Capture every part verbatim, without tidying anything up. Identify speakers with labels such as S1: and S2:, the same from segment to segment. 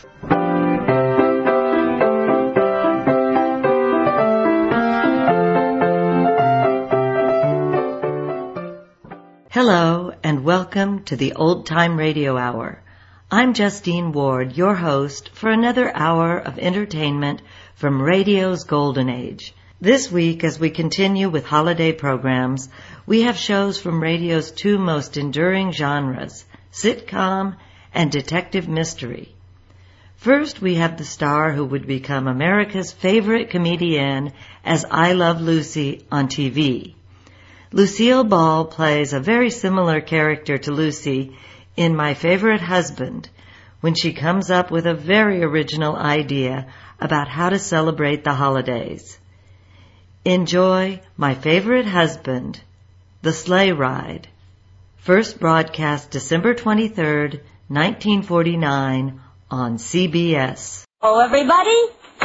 S1: Hello, and welcome to the Old Time Radio Hour. I'm Justine Ward, your host for another hour of entertainment from radio's golden age. This week, as we continue with holiday programs, we have shows from radio's two most enduring genres, sitcom and detective mystery. First, we have the star who would become America's favorite comedian as I Love Lucy on T V. Lucille Ball plays a very similar character to Lucy in My Favorite Husband when she comes up with a very original idea about how to celebrate the holidays. Enjoy My Favorite Husband, The Sleigh Ride. First broadcast December twenty-third, nineteen forty-nine on C B S.
S2: Oh, everybody.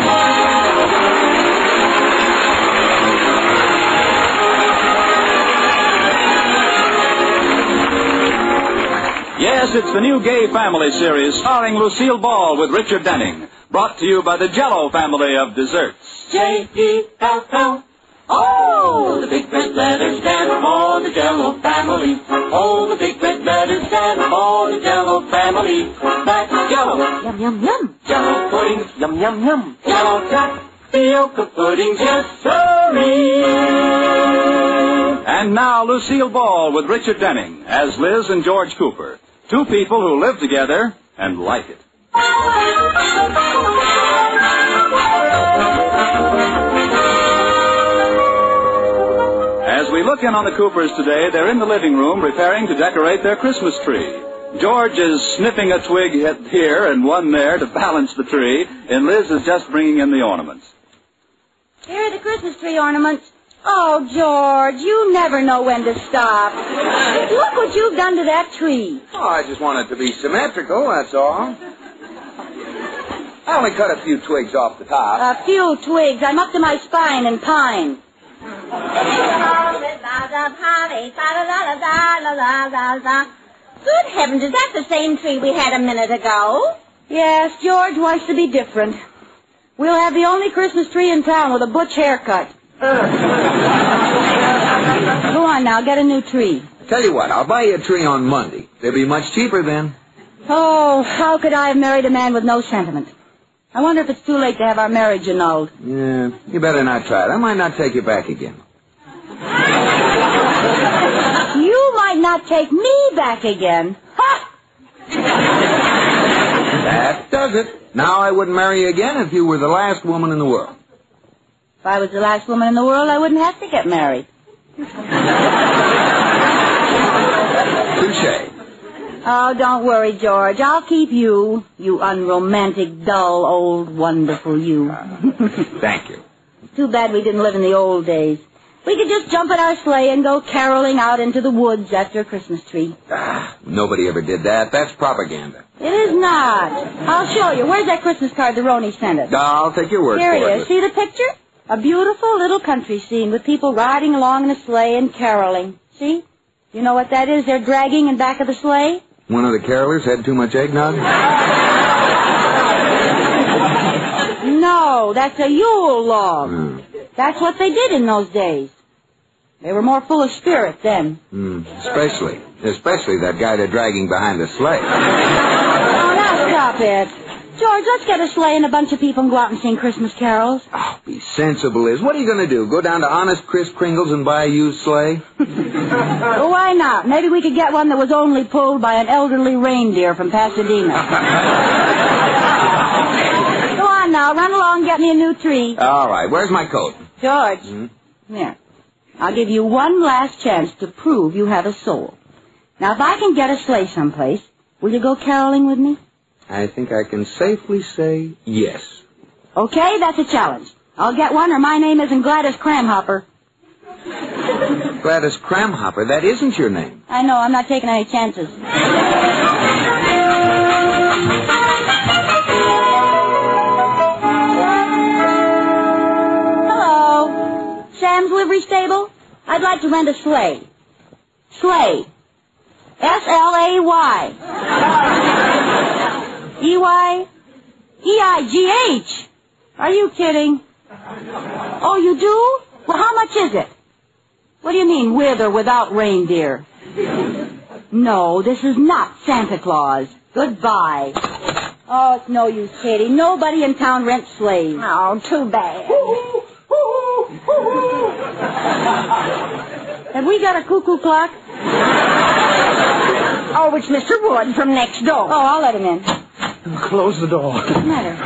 S3: Yes, it's the new Gay Family series starring Lucille Ball with Richard Denning. Brought to you by the Jell-O family of desserts.
S4: J E L L Oh, the big red letters stand for the Jell-O family. Oh, the big red letters stand for the Jell-O family. That's Jell-O.
S2: Yum, yum, yum.
S4: Jell-O pudding. Yum, yum, yum. Jell-O tapioca pudding. Yes, sirree.
S3: And now Lucille Ball with Richard Denning as Liz and George Cooper. Two people who live together and like it. As we look in on the Coopers today, they're in the living room preparing to decorate their Christmas tree. George is snipping a twig here and one there to balance the tree, and Liz is just bringing in the ornaments.
S2: Here are the Christmas tree ornaments. Oh, George, you never know when to stop. Look what you've done to that tree.
S5: Oh, I just want it to be symmetrical, that's all. I only cut a few twigs off the top.
S2: A few twigs. I'm up to my spine in pine.
S6: Good heavens, is that the same tree we had a minute ago?
S2: Yes, George wants to be different. We'll have the only Christmas tree in town with a butch haircut. Go on now, get a new tree.
S5: Tell you what, I'll buy you a tree on Monday. They'll be much cheaper then.
S2: Oh, how could I have married a man with no sentiment? I wonder if it's too late to have our marriage annulled.
S5: Yeah, you better not try it. I might not take you back again.
S2: You might not take me back again. Ha!
S5: That does it. Now I wouldn't marry you again if you were the last woman in the world.
S2: If I was the last woman in the world, I wouldn't have to get married.
S5: Touché.
S2: Oh, don't worry, George. I'll keep you, you unromantic, dull, old, wonderful you.
S5: Thank you.
S2: Too bad we didn't live in the old days. We could just jump in our sleigh and go caroling out into the woods after a Christmas tree.
S5: Ah, nobody ever did that. That's propaganda.
S2: It is not. I'll show you. Where's that Christmas card the Roney sent us?
S5: I'll take your word
S2: Here
S5: for
S2: it
S5: it.
S2: is. See the picture? A beautiful little country scene with people riding along in a sleigh and caroling. See? You know what that is they're dragging in back of the sleigh?
S5: One of the carolers had too much eggnog?
S2: No, that's a Yule log.
S5: Mm.
S2: That's what they did in those days. They were more full of spirit then.
S5: Mm. Especially, especially that guy they're dragging behind the sleigh.
S2: Oh, now stop it. George, let's get a sleigh and a bunch of people and go out and sing Christmas carols.
S5: Oh, be sensible, Liz. What are you going to do? Go down to Honest Chris Kringle's and buy a used sleigh?
S2: Well, why not? Maybe we could get one that was only pulled by an elderly reindeer from Pasadena. Go on now. Run along and get me a new tree.
S5: All right. Where's my coat?
S2: George,
S5: Mm-hmm.
S2: come here. I'll give you one last chance to prove you have a soul. Now, if I can get a sleigh someplace, will you go caroling with me?
S5: I think I can safely say yes.
S2: Okay, that's a challenge. I'll get one or my name isn't Gladys Cramhopper.
S5: Gladys Cramhopper, that isn't your name.
S2: I know, I'm not taking any chances. Hello. Sam's Livery Stable? I'd like to rent a sleigh. Sleigh. S L A Y. E Y? E I G H. Are you kidding? Oh, you do? Well, how much is it? What do you mean, with or without reindeer? No, this is not Santa Claus. Goodbye. Oh, it's no use, Katie. Nobody in town rents sleighs.
S6: Oh, too bad.
S2: Have we got a cuckoo clock?
S6: Oh, it's Mister Wood from next door.
S2: Oh, I'll let him in.
S7: Close the door.
S2: What's the matter?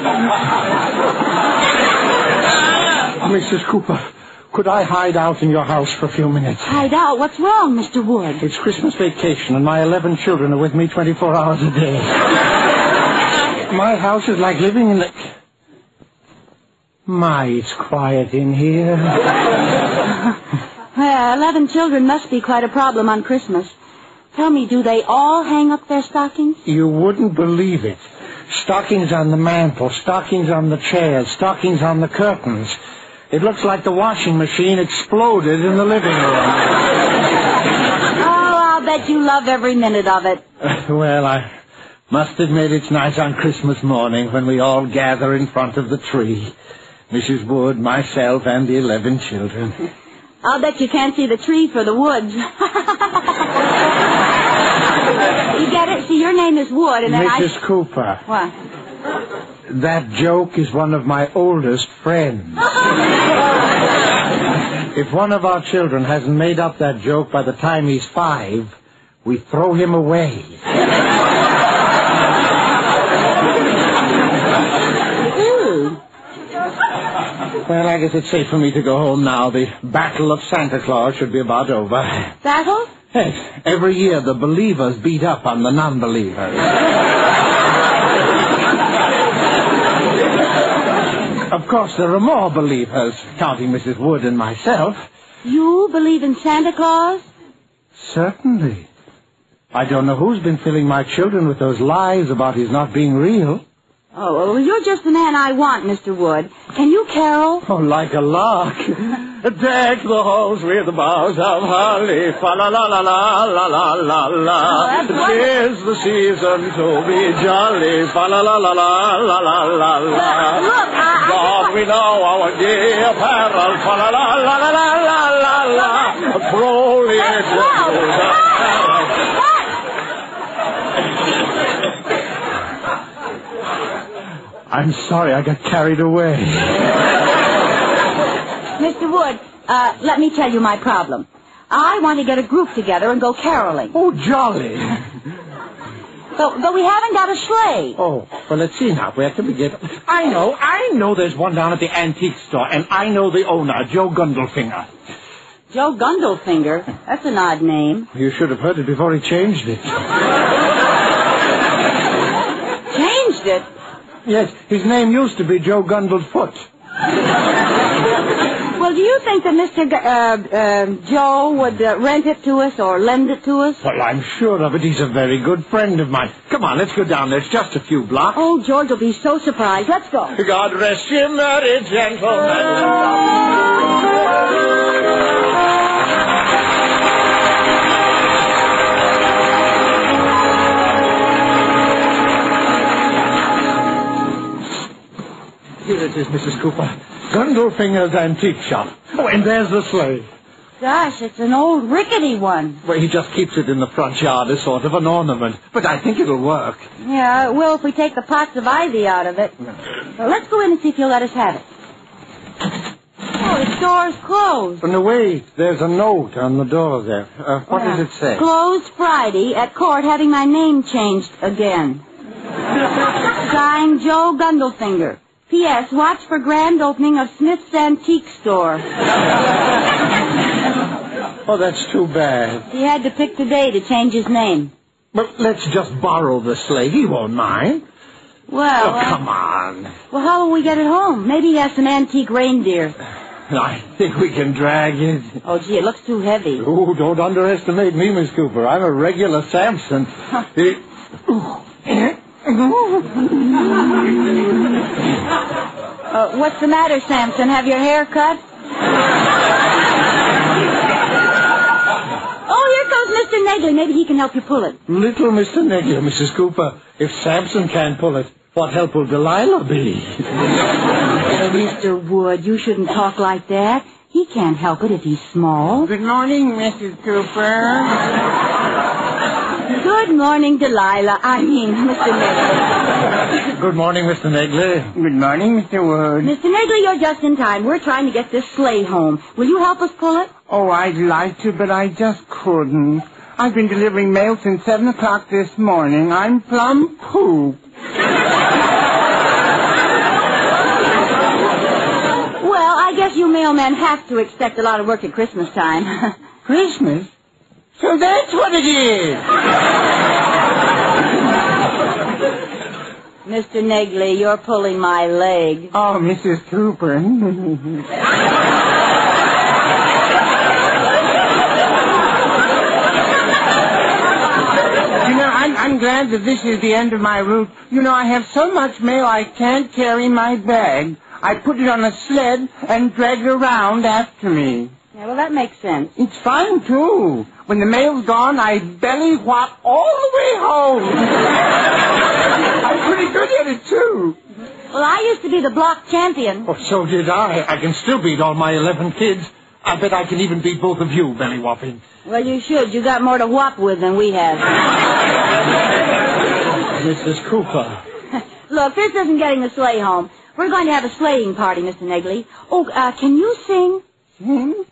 S7: Missus Cooper, could I hide out in your house for a few minutes?
S2: Hide out? What's wrong, Mister Wood?
S7: It's Christmas vacation, and my eleven children are with me twenty-four hours a day. My house is like living in the... My, it's quiet in here.
S2: Well, eleven children must be quite a problem on Christmas. Tell me, do they all hang up their stockings?
S7: You wouldn't believe it. Stockings on the mantel, stockings on the chairs, stockings on the curtains. It looks like the washing machine exploded in the living room.
S2: Oh, I'll bet you love every minute of it.
S7: Well, I must admit it's nice on Christmas morning when we all gather in front of the tree. Missus Wood, myself, and the eleven children.
S2: I'll bet you can't see the tree for the woods. You get it? See, your name is Wood, and then
S7: Missus
S2: I...
S7: Cooper.
S2: What?
S7: That joke is one of my oldest friends. If one of our children hasn't made up that joke by the time he's five, we throw him away. Well, I guess it's safe for me to go home now. The Battle of Santa Claus should be about over.
S2: Battle?
S7: Yes. Every year the believers beat up on the non-believers. Of course, there are more believers, counting Missus Wood and myself.
S2: You believe in Santa Claus?
S7: Certainly. I don't know who's been filling my children with those lies about his not being real.
S2: Oh, well, you're just the man I want, Mister Wood. Can you carol?
S7: Oh, like a lark. Deck the halls with boughs of holly, fa-la-la-la-la-la-la-la-la.
S2: Oh, that's
S7: Tis the season to be jolly, fa-la-la-la-la-la-la-la-la.
S2: Look, I...
S7: God, we know our gay apparel, fa-la-la-la-la-la-la-la-la. Frolic
S2: That's
S7: to
S2: loud.
S7: the
S2: What?
S7: I'm sorry, I got carried away.
S2: Mister Wood, uh, let me tell you my problem. I want to get a group together and go caroling.
S7: Oh, jolly.
S2: But, but we haven't got a sleigh.
S7: Oh, well, let's see now. Where can we get... I know, I know there's one down at the antique store, and I know the owner, Joe Gundlefinger.
S2: Joe Gundlefinger? That's an odd name.
S7: You should have heard it before he changed it.
S2: Changed it?
S7: Yes, his name used to be Joe Gundlefoot.
S2: Well, do you think that Mister G- uh, uh, Joe would uh, rent it to us or lend it to us?
S7: Well, I'm sure of it. He's a very good friend of mine. Come on, let's go down there. It's just a few blocks.
S2: Oh, George will be so surprised. Let's go.
S7: God rest you, merry gentlemen. Here it is, Missus Cooper. Gundlefinger's antique shop. Oh, and there's the sleigh.
S2: Gosh, it's an old rickety one.
S7: Well, he just keeps it in the front yard as sort of an ornament. But I think it'll work.
S2: Yeah, it will if we take the pots of ivy out of it. Well, let's go in and see if he'll let us have it. Oh, the store's closed.
S7: Oh, no, wait. There's a note on the door there. Uh, what
S2: Yeah.
S7: does it say?
S2: Closed Friday at court having my name changed again. Signed Joe Gundlefinger. P S. Watch for grand opening of Smith's Antique Store.
S7: Oh, that's too bad.
S2: He had to pick today to change his name.
S7: But let's just borrow the sleigh. He won't mind.
S2: Well,
S7: Oh,
S2: uh,
S7: come on.
S2: well, how will we get it home? Maybe he has some antique reindeer.
S7: I think we can drag it.
S2: Oh, gee, it looks too heavy.
S7: Oh, don't underestimate me, Miss Cooper. I'm a regular Samson. Eh,
S2: Uh, what's the matter, Samson? Have your hair cut? Oh, here comes Mister Negley. Maybe he can help you pull it.
S7: Little Mister Neglia, Missus Cooper. If Samson can't pull it, What help will Delilah be?
S2: Oh, Mister Wood, you shouldn't talk like that. He can't help it if he's small.
S8: Good morning, Missus Cooper.
S2: Good morning, Delilah. I mean, Mister Negley.
S7: Good morning, Mister Negley.
S8: Good morning, Mister Wood.
S2: Mister Negley, you're just in time. We're trying to get this sleigh home. Will you help us pull it?
S8: Oh, I'd like to, but I just couldn't. I've been delivering mail since seven o'clock this morning. I'm plumb poop.
S2: Well, I guess you mailmen have to expect a lot of work at Christmas time.
S8: Christmas? So that's what it is.
S2: Mister Negley, you're pulling my leg.
S8: Oh, Missus Cooper. You know, I'm, I'm glad that this is the end of my route. You know, I have so much mail I can't carry my bag. I put it on a sled and drag it around after me.
S2: Yeah, well, that makes sense.
S8: It's fine, too. When the mail's gone, I belly whop all the way home. I'm pretty good at it, too.
S2: Well, I used to be the block champion.
S7: Oh, so did I. I can still beat all my eleven kids. I bet I can even beat both of you, belly whopping.
S2: Well, you should. You got more to whop with than we have.
S7: Missus Cooper.
S2: Look, this isn't getting the sleigh home. We're going to have a sleighing party, Mister Negley. Oh, uh, can you sing?
S8: Sing?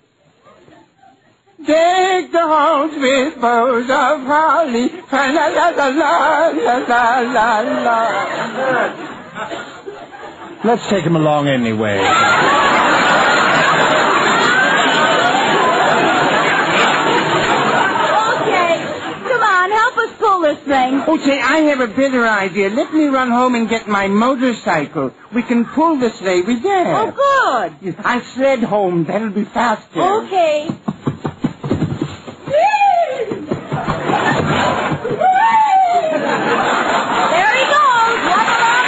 S8: Deck the halls with bows of holly. La la la la la la la la.
S7: Let's take him along anyway.
S2: Pull this thing.
S8: Oh, say, I have a better idea. Let me run home and get my motorcycle. We can pull the sleigh with that.
S2: Oh, good.
S8: I sled home. That'll be faster.
S2: Okay. There he goes. Run along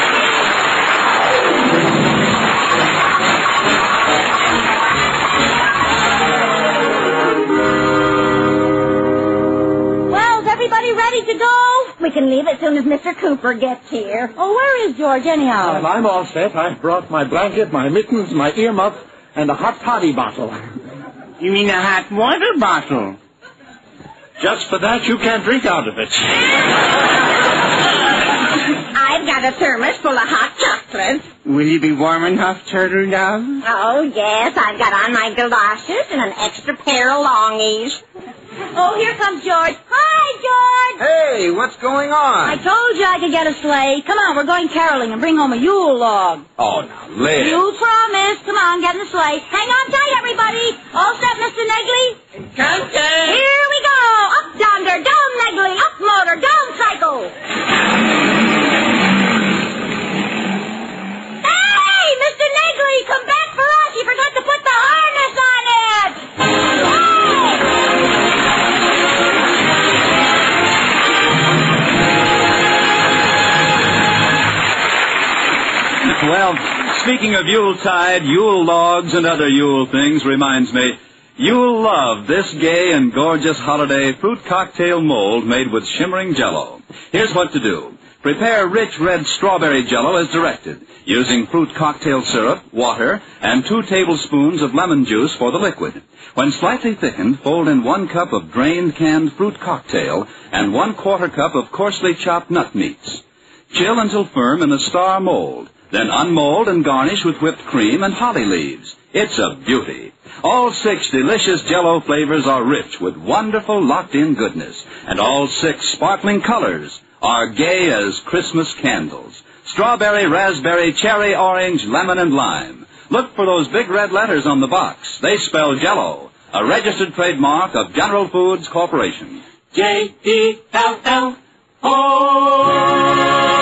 S2: Everybody ready to go?
S6: We can leave as soon as Mister Cooper gets here.
S2: Oh, where is George, anyhow?
S7: Well, I'm all set. I've brought my blanket, my mittens, my earmuff, and a hot toddy bottle.
S8: You mean a hot water bottle?
S7: Just for that, you can't drink out of it.
S6: I've got a thermos full of hot chocolate.
S8: Will you be warm enough, Turtle Dove?
S6: Oh, yes. I've got on my galoshes and an extra pair of longies.
S2: Oh, here comes George. Hi, George.
S5: Hey, what's going on?
S2: I told you I could get a sleigh. Come on, we're going caroling and bring home a Yule log.
S5: Oh, now, Liz.
S2: You promised. Come on, get in the sleigh. Hang on tight, everybody. All set, Mister Negley?
S8: Countdown.
S2: Here we go. Up yonder, down Negley. Up motor, down cycle. Hey, Mister Negley, come back for us. You forgot to put the harness on it. Hey!
S3: Well, speaking of Yuletide, Yule logs, and other Yule things reminds me, you'll love this gay and gorgeous holiday fruit cocktail mold made with shimmering Jell-O. Here's what to do. Prepare rich red strawberry Jell-O as directed, using fruit cocktail syrup, water, and two tablespoons of lemon juice for the liquid. When slightly thickened, fold in one cup of drained canned fruit cocktail and one quarter cup of coarsely chopped nut meats. Chill until firm in a star mold. Then unmold and garnish with whipped cream and holly leaves. It's a beauty. All six delicious Jell-O flavors are rich with wonderful locked-in goodness, and all six sparkling colors are gay as Christmas candles. Strawberry, raspberry, cherry, orange, lemon, and lime. Look for those big red letters on the box. They spell Jell-O, a registered trademark of General Foods Corporation.
S4: J E L L O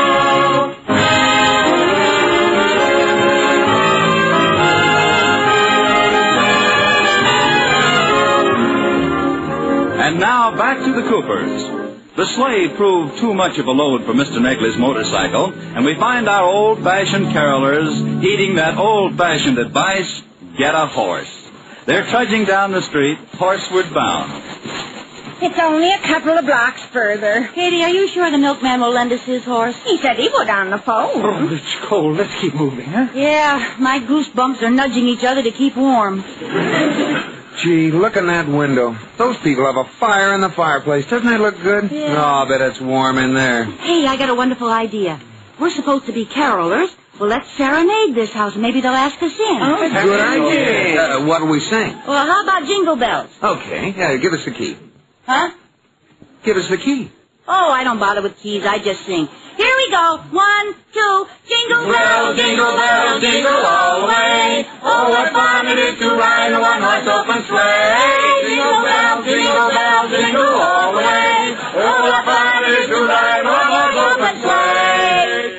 S3: And now back to the Coopers. The sleigh proved too much of a load for Mister Negley's motorcycle, and we find our old-fashioned carolers heeding that old-fashioned advice, get a horse. They're trudging down the street, horseward bound.
S6: It's only a couple of blocks further.
S2: Katie, are you sure the milkman will lend us his horse?
S6: He said he would on the phone.
S7: Oh, it's cold. Let's keep moving, huh?
S2: Yeah, my goosebumps are nudging each other to keep warm.
S5: Gee, look in that window. Those people have a fire in the fireplace. Doesn't that look good?
S2: Yeah.
S5: Oh, I bet it's warm in there.
S2: Hey, I got a wonderful idea. We're supposed to be carolers. Well, let's serenade this house, and maybe they'll ask us in.
S5: Oh, good idea. Uh, what'll we sing?
S2: Well, how about Jingle Bells?
S5: Okay. Yeah, give us the key.
S2: Huh?
S5: Give us the key.
S2: Oh, I don't bother with keys. I just sing. Here we go. One, two, jingle bells, jingle bells, jingle all the way. Oh, what fun it is to ride in a one-horse open sleigh. Jingle bells, jingle bells, jingle all the way. Oh, what fun it is to ride in a one-horse open sleigh.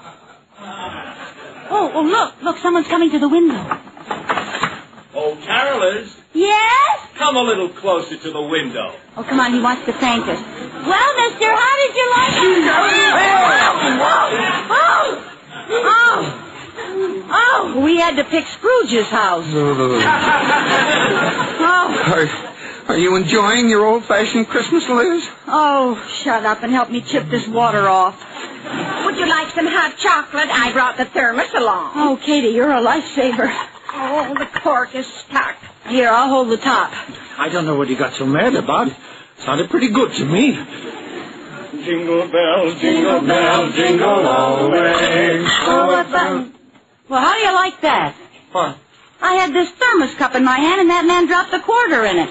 S2: Oh, oh, look, look, someone's coming to the window.
S9: Oh, carolers,
S2: Yes?
S9: come a little closer to the window.
S2: Oh, come on, he wants to thank us. Well, mister, how did you like it? Oh! Oh! Oh, we had to pick Scrooge's house. Oh.
S5: Are, are you enjoying your old-fashioned Christmas, Liz?
S2: Oh, shut up and help me chip this water off.
S6: Would you like some hot chocolate? I brought the thermos along.
S2: Oh, Katie, you're a lifesaver.
S6: Oh, the cork is stuck.
S2: Here, I'll hold the top.
S7: I don't know what you got so mad about. Sounded pretty good to me.
S9: Jingle bells, jingle bells, jingle all the way.
S2: Oh, what fun. Well, how do you like that?
S7: What?
S2: I had this thermos cup in my hand, and that man dropped a quarter in it.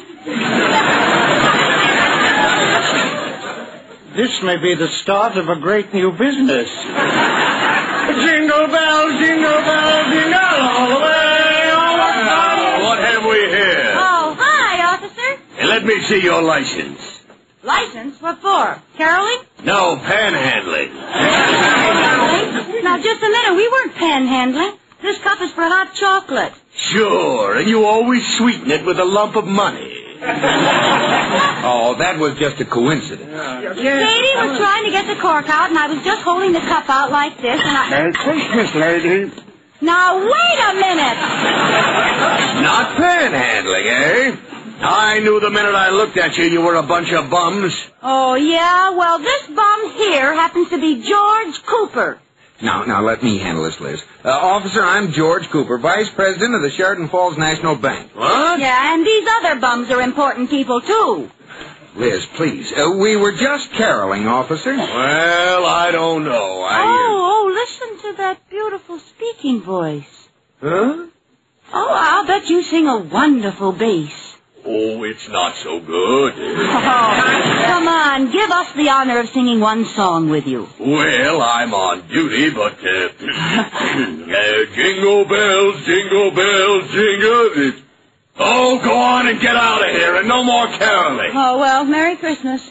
S7: This may be the start of a great new business. Jingle bells, jingle bells, jingle all the way. Oh, what fun.
S9: What have we here?
S2: Oh, hi, officer.
S9: Hey, let me see your license.
S2: License? What for? Caroling?
S9: No, panhandling.
S2: Now, just a minute. We weren't panhandling. This cup is for hot chocolate.
S9: Sure, and you always sweeten it with a lump of money.
S5: Oh, that was just a coincidence.
S2: Katie was trying to get the cork out, and I was just holding the cup out like this, and I...
S7: Merry Christmas, lady.
S2: Now, wait a minute!
S9: Not panhandling, eh? I knew the minute I looked at you you were a bunch of bums.
S2: Oh, yeah? Well, this bum here happens to be George Cooper.
S5: Now, now, let me handle this, Liz. Uh, officer, I'm George Cooper, Vice President of the Sheridan Falls National Bank.
S9: What?
S2: Yeah, and these other bums are important people, too.
S5: Liz, please. Uh, we were just caroling, officer.
S9: Well, I don't know. I...
S2: Oh, oh, listen to that beautiful speaking voice.
S9: Huh?
S2: Oh, I'll bet you sing a wonderful bass.
S9: Oh, it's not so good.
S2: Oh, come on, give us the honor of singing one song with you.
S9: Well, I'm on duty, but, uh, uh jingle bells, jingle bells, jingle... Oh, go on and get out of here, and no more caroling.
S2: Oh, well, Merry Christmas.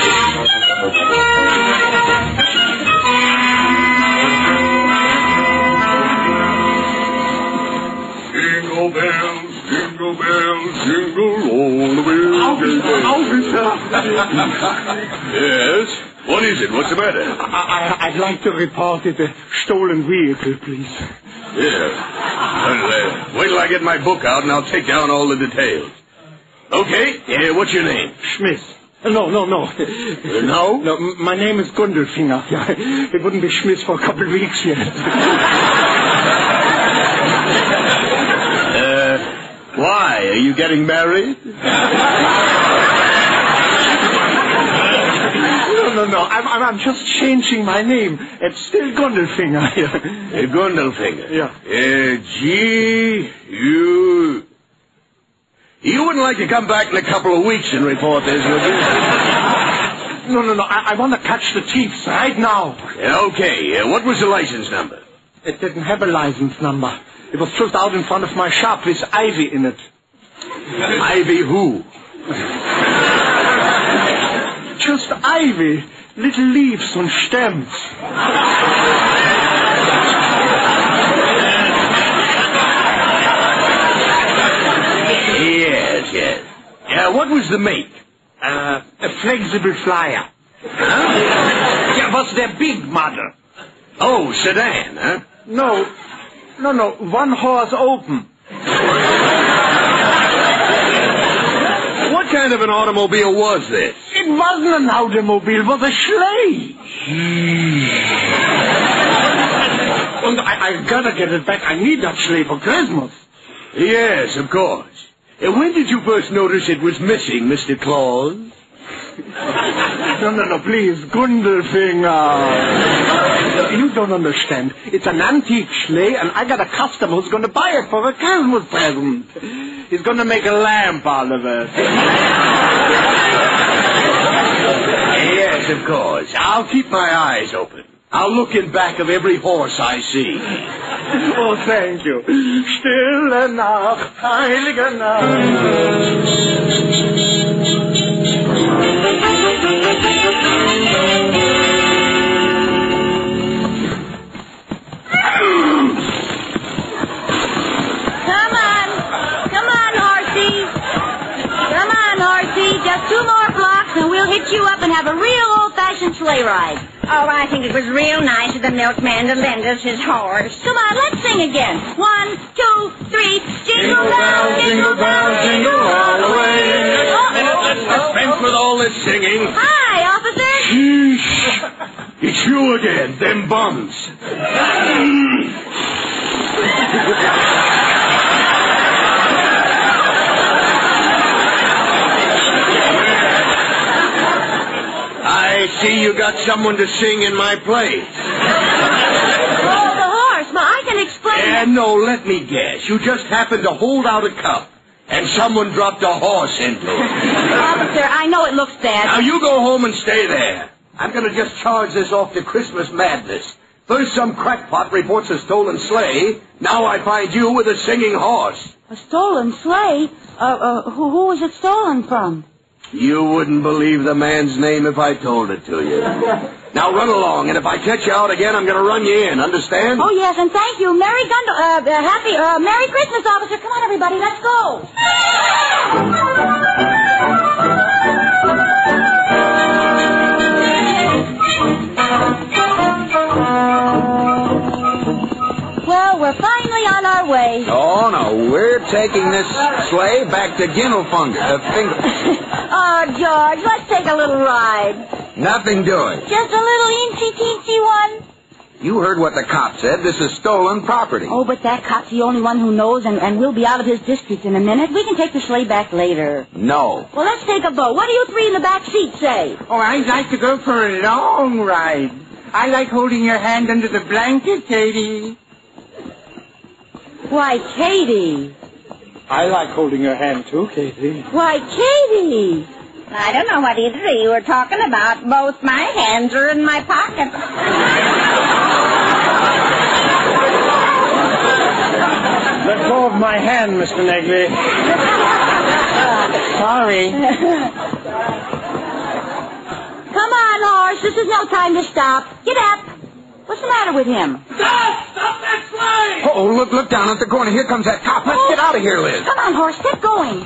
S9: Jingle bells, jingle bells, jingle all the way. Officer, Yes? What is it? What's the matter?
S7: I, I, I'd like to report it a stolen vehicle, please.
S9: Yeah. Well, uh, wait till I get my book out, and I'll take down all the details. Okay. Uh, what's your name?
S7: Schmidt. Uh, No, no, no.
S9: Uh, no?
S7: No, m- my name is Gundelfinger. Yeah, it wouldn't be Schmidt for a couple of weeks yet.
S9: Uh, why? Are you getting married?
S7: No, no, no. I'm, I'm, I'm just changing my name. It's still Gundelfinger.
S9: Uh, Gundelfinger.
S7: Yeah.
S9: Uh, gee, you... You wouldn't like to come back in a couple of weeks and report this, would you?
S7: No, no, no. I, I want to catch the thieves right now.
S9: Yeah, okay. Uh, what was the license number?
S7: It didn't have a license number. It was just out in front of my shop with ivy in it.
S9: Ivy who?
S7: Just ivy. Little leaves and stems.
S9: Yes, yes. Yeah, what was the make?
S7: Uh, a flexible flyer.
S9: Huh?
S7: Yeah, was their big model.
S9: Oh, sedan, huh?
S7: No, no, no. One horse open.
S9: What kind of an automobile was this?
S7: It wasn't an automobile, it was a sleigh. And I, I gotta get it back. I need that sleigh for Christmas.
S9: Yes, of course. And when did you first notice it was missing, Mister Claus?
S7: No, no, no, please, Gundelfinger. You don't understand. It's an antique sleigh, and I got a customer who's going to buy it for a Christmas present. He's going to make a lamp out of it.
S9: Yes, of course. I'll keep my eyes open. I'll look in back of every horse I see.
S7: Oh, thank you. Stille Nacht, heilige Nacht.
S2: Come on. Come on, horsey. Come on, horsey. Just two more blocks and we'll hit you up and have a real old-fashioned sleigh ride.
S6: Oh, I think it was real nice of the milkman to lend us his horse.
S2: Come on, let's sing again. One, two, three.
S4: Jingle bells, jingle bells, jingle all the way.
S9: Let's dispense with all this singing.
S2: Hi, officer.
S9: Shh. It's you again, them bums. I see you got someone to sing in my place.
S2: Oh, the horse. Well, I can explain.
S9: Uh, no, let me guess. You just happened to hold out a cup, and someone dropped a horse into it.
S2: Officer, I know it looks bad.
S9: Now, you go home and stay there. I'm going to just charge this off to Christmas madness. First, some crackpot reports a stolen sleigh. Now I find you with a singing horse.
S2: A stolen sleigh? Uh, uh, who, who was it stolen from?
S9: You wouldn't believe the man's name if I told it to you. Now run along, and if I catch you out again, I'm going to run you in. Understand?
S2: Oh, yes, and thank you. Merry Gundle... Uh, uh, happy... Uh, Merry Christmas, officer. Come on, everybody. Let's go. Well, we're finally on our way.
S5: Oh, no, we're taking this sleigh back to Gindelfunger. Uh, finger...
S2: Oh, George, let's take a little ride.
S5: Nothing doing.
S2: Just a little eensy-teensy one.
S5: You heard what the cop said. This is stolen property.
S2: Oh, but that cop's the only one who knows, and, and we'll be out of his district in a minute. We can take the sleigh back later.
S5: No.
S2: Well, let's take a boat. What do you three in the back seat say?
S8: Oh, I'd like to go for a long ride. I like holding your hand under the blanket, Katie.
S2: Why, Katie.
S7: I like holding your hand, too, Katie.
S2: Why, Katie.
S6: I don't know what either of you are talking about. Both my hands are in my pockets.
S7: Let go of my hand, Mister Negley. Sorry.
S2: Come on, horse. This is no time to stop. Get up. What's the matter with him?
S9: Stop! Stop that sleigh!
S5: Oh, look, look down at the corner. Here comes that cop. Let's
S2: Oh.
S5: get out of here, Liz.
S2: Come on, horse. Get going.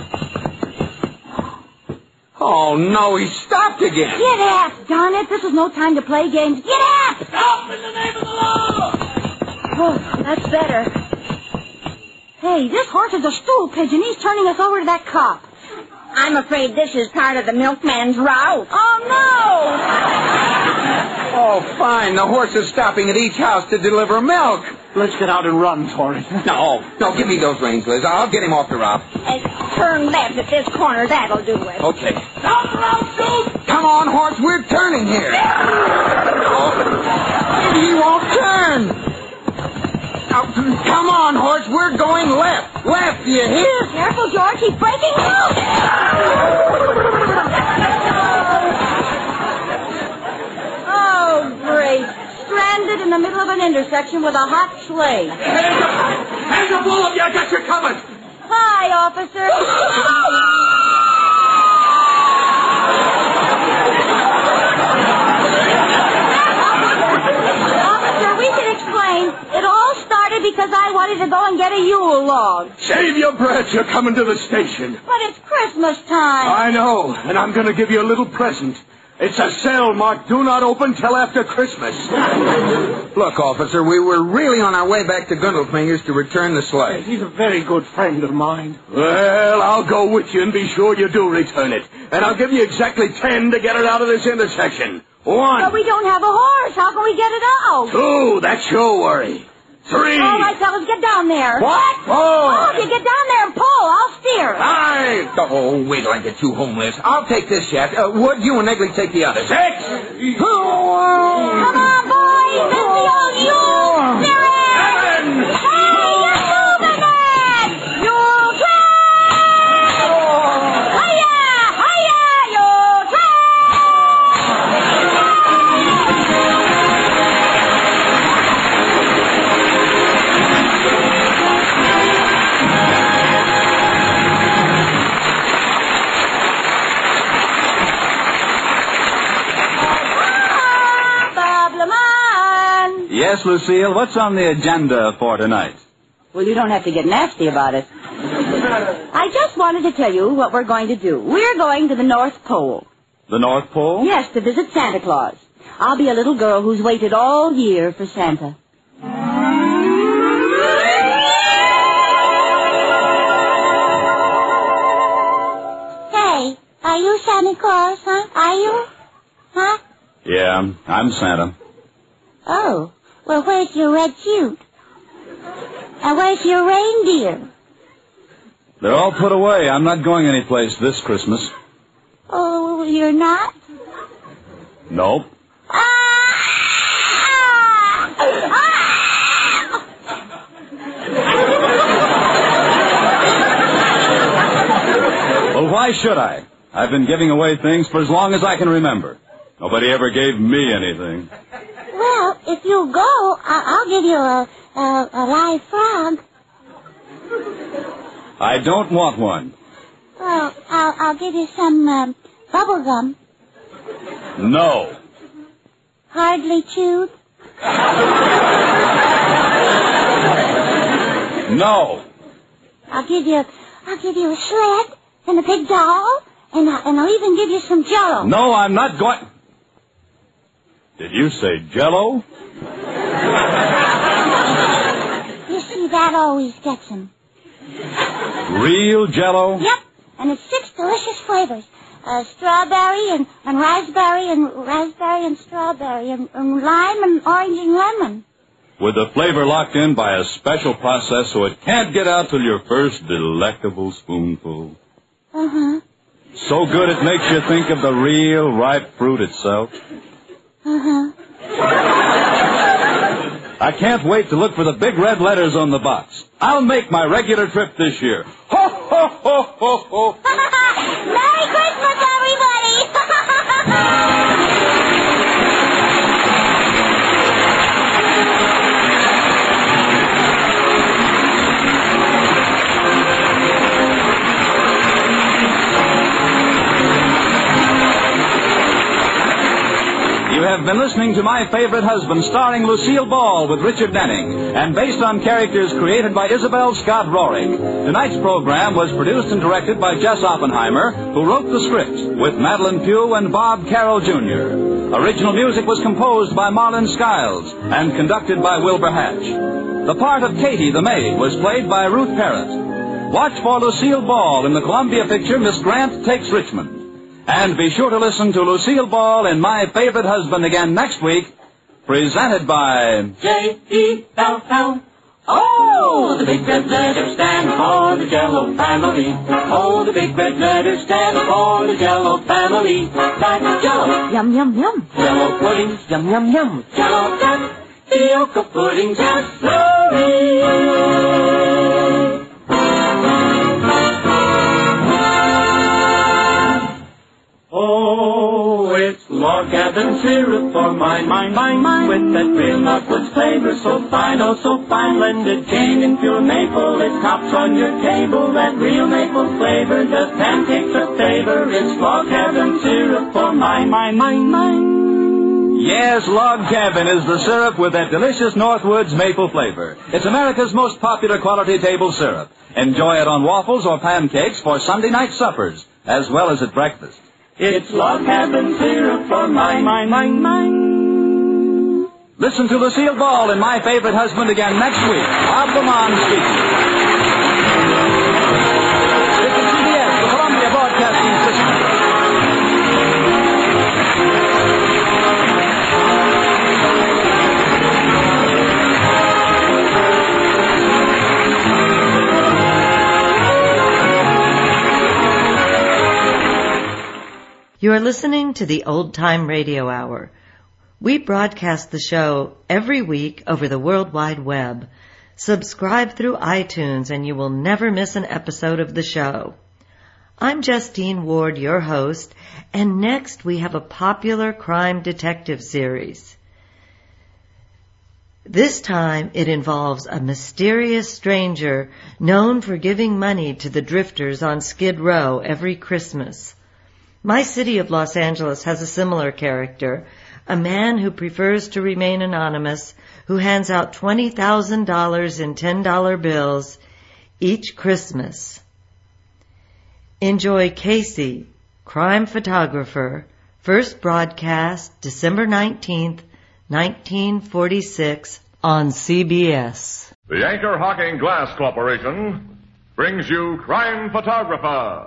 S5: Oh, no, he stopped again.
S2: Get up, darn it. This is no time to play games. Get up!
S9: Stop in the name of the law!
S2: Oh, that's better. Hey, this horse is a stool pigeon. He's turning us over to that cop.
S6: I'm afraid this is part of the milkman's route.
S2: Oh, no!
S5: Oh, fine. The horse is stopping at each house to deliver milk.
S7: Let's get out and run for it.
S5: No, no, give me those reins, Liz. I'll get him off the route.
S6: Uh, turn left at this corner. That'll do it.
S5: Okay.
S9: Stop or I'll shoot!
S5: Come on, horse. We're turning here. Oh, he won't turn. Oh, come on, horse. We're going left. Left, do you hear?
S2: Careful, George. He's breaking loose. Oh, great. Stranded in the middle of an intersection with a hot sleigh.
S9: Hands up! Hands up, all of you! I got you covered!
S2: Hi, officer. Officer, we should explain. It all started because I wanted to go and get a Yule log.
S9: Save your breath. You're coming to the station.
S2: But it's Christmas time.
S9: I know, and I'm going to give you a little present.
S7: It's a cell marked do not open till after Christmas.
S5: Look, officer, we were really on our way back to Gundelfinger's to return the sleigh.
S7: He's a very good friend of mine. Well, I'll go with you and be sure you do return it. And I'll give you exactly ten to get it out of this intersection. One.
S2: But we don't have a horse. How can we get it out?
S7: Two. That's your worry. Three.
S2: All right, fellas, get down there.
S7: What?
S2: Oh, oh if you get down there and pull, I'll steer.
S5: Five. Oh, wait till I get you home, Liz. I'll take this shaft. Uh, Wood, you and Egley take the other.
S7: Six.
S2: Come on, boys. It's the old Yule Spirit.
S7: Seven.
S2: Hey, you're moving it. Yule train. Hiya, hiya, Yule train.
S3: Yes, Lucille, what's on the agenda for tonight?
S2: Well, you don't have to get nasty about it. I just wanted to tell you what we're going to do. We're going to the North Pole.
S3: The North Pole?
S2: Yes, to visit Santa Claus. I'll be a little girl who's waited all year for Santa.
S6: Hey, are you Santa Claus, huh? Are you? Huh?
S3: Yeah, I'm Santa.
S6: Oh, well, where's your red suit? And where's your reindeer?
S3: They're all put away. I'm not going anyplace this Christmas.
S6: Oh, you're not?
S3: Nope.
S6: Ah! Ah!
S3: Well, why should I? I've been giving away things for as long as I can remember. Nobody ever gave me anything.
S6: Well, if you go, I- I'll give you a, a, a live frog.
S3: I don't want one.
S6: Well, I'll, I'll give you some um, bubble gum.
S3: No.
S6: Hardly chewed.
S3: No.
S6: I'll give you, I'll give you a sled and a big doll, and, I, and I'll even give you some Jell-O.
S3: No, I'm not going... Did you say Jell-O?
S6: You see, that always gets him.
S3: Real Jell-O?
S6: Yep, and it's six delicious flavors. Uh, strawberry and, and raspberry and raspberry and strawberry and, and lime and orange and lemon.
S3: With the flavor locked in by a special process so it can't get out till your first delectable spoonful.
S6: Uh-huh.
S3: So good it makes you think of the real ripe fruit itself.
S6: Uh-huh.
S3: I can't wait to look for the big red letters on the box. I'll make my regular trip this year. Ho, ho, ho, ho, ho.
S6: Merry Christmas,
S3: You have been listening to My Favorite Husband, starring Lucille Ball with Richard Denning, and based on characters created by Isabel Scott Rohrig. Tonight's program was produced and directed by Jess Oppenheimer, who wrote the script, with Madeline Pugh and Bob Carroll Junior Original music was composed by Marlon Skiles and conducted by Wilbur Hatch. The part of Katie the maid was played by Ruth Parrott. Watch for Lucille Ball in the Columbia picture Miss Grant Takes Richmond. And be sure to listen to Lucille Ball in My Favorite Husband again next week, presented by
S4: J E L L. Oh, the big red letters stand for the Jell-O family. Oh, the big red letters stand for the Jell-O family. Like Jell-O.
S2: Yum, yum, yum.
S4: Jell-O pudding.
S2: Yum, yum, yum.
S4: Jell-O tapioca pudding. Just slowly. Oh, it's log cabin syrup for mine, mine, mine, mine. With that real Northwoods flavor, so fine, oh so fine. Blended cane and pure maple, it tops on your table. That real maple flavor does pancakes a favor. It's log cabin syrup for mine, mine, mine, mine.
S3: Yes, Log Cabin is the syrup with that delicious Northwoods maple flavor. It's America's most popular quality table syrup. Enjoy it on waffles or pancakes for Sunday night suppers, as well as at breakfast.
S4: It's log cabin syrup for mine, mine, mine, mine.
S3: Listen to Lucille Ball in My Favorite Husband again next week. Bob Lamont speaking. This is C B S, the Columbia Broadcasting System.
S1: You are listening to the Old Time Radio Hour. We broadcast the show every week over the World Wide Web. Subscribe through iTunes and you will never miss an episode of the show. I'm Justine Ward, your host, and next we have a popular crime detective series. This time it involves a mysterious stranger known for giving money to the drifters on Skid Row every Christmas. My city of Los Angeles has a similar character, a man who prefers to remain anonymous, who hands out twenty thousand dollars in ten dollar bills each Christmas. Enjoy Casey, Crime Photographer, first broadcast December nineteenth, nineteen forty-six on C B S.
S10: The Anchor Hocking Glass Corporation brings you Crime Photographer.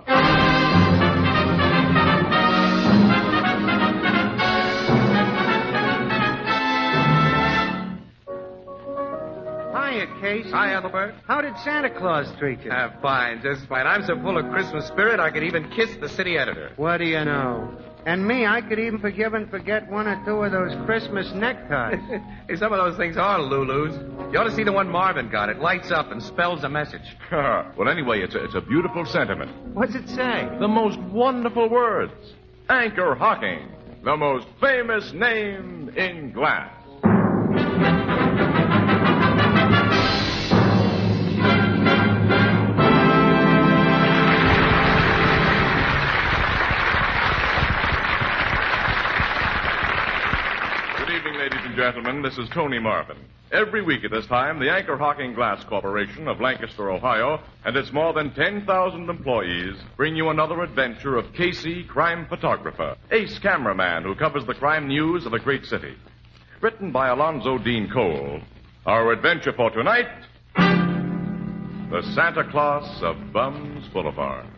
S8: Hiya, Case.
S11: Hi, Ethelbert.
S8: How did Santa Claus treat you?
S11: Uh, fine, just fine. I'm so full of Christmas spirit, I could even kiss the city editor.
S8: What do you know? And me, I could even forgive and forget one or two of those Christmas neckties.
S11: Hey, some of those things are Lulus. You ought to see the one Marvin got. It lights up and spells a message.
S10: Well, anyway, it's a, it's a beautiful sentiment.
S8: What's it say?
S10: The most wonderful words. Anchor Hocking, the most famous name in glass. Ladies and gentlemen, this is Tony Marvin. Every week at this time, the Anchor Hocking Glass Corporation of Lancaster, Ohio, and its more than ten thousand employees bring you another adventure of Casey, Crime Photographer, ace cameraman who covers the crime news of a great city. Written by Alonzo Dean Cole. Our adventure for tonight, The Santa Claus of Bums Boulevard.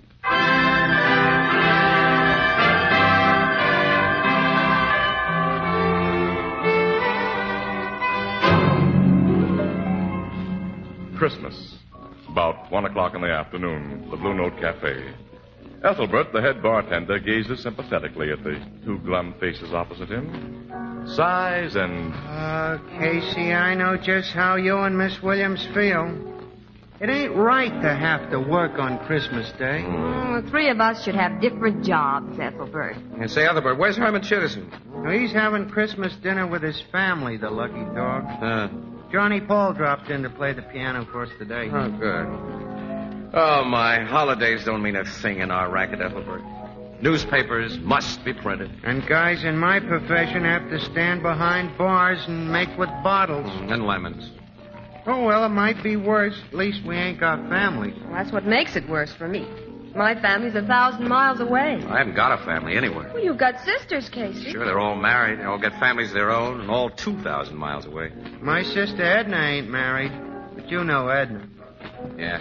S10: Christmas, about one o'clock in the afternoon, the Blue Note Cafe. Ethelbert, the head bartender, gazes sympathetically at the two glum faces opposite him, sighs and...
S8: Uh, Casey, I know just how you and Miss Williams feel. It ain't right to have to work on Christmas Day.
S12: Well, the three of us should have different jobs, Ethelbert.
S11: And say, Ethelbert, where's Herman Chittison?
S8: Well, he's having Christmas dinner with his family, the lucky dog.
S11: Uh,
S8: Johnny Paul dropped in to play the piano for us today.
S11: Oh, good. Oh, my holidays don't mean a thing in our racket, Ethelbert. Newspapers must be printed.
S8: And guys in my profession have to stand behind bars and make with bottles.
S11: Mm, and lemons.
S8: Oh, well, it might be worse. At least we ain't got families.
S12: Well, that's what makes it worse for me. My family's a thousand miles away.
S11: I haven't got a family anywhere.
S12: Well, you've got sisters, Casey.
S11: Sure, they're all married. They all got families of their own, and all two thousand miles away.
S8: My sister Edna ain't married, but you know Edna.
S11: Yeah.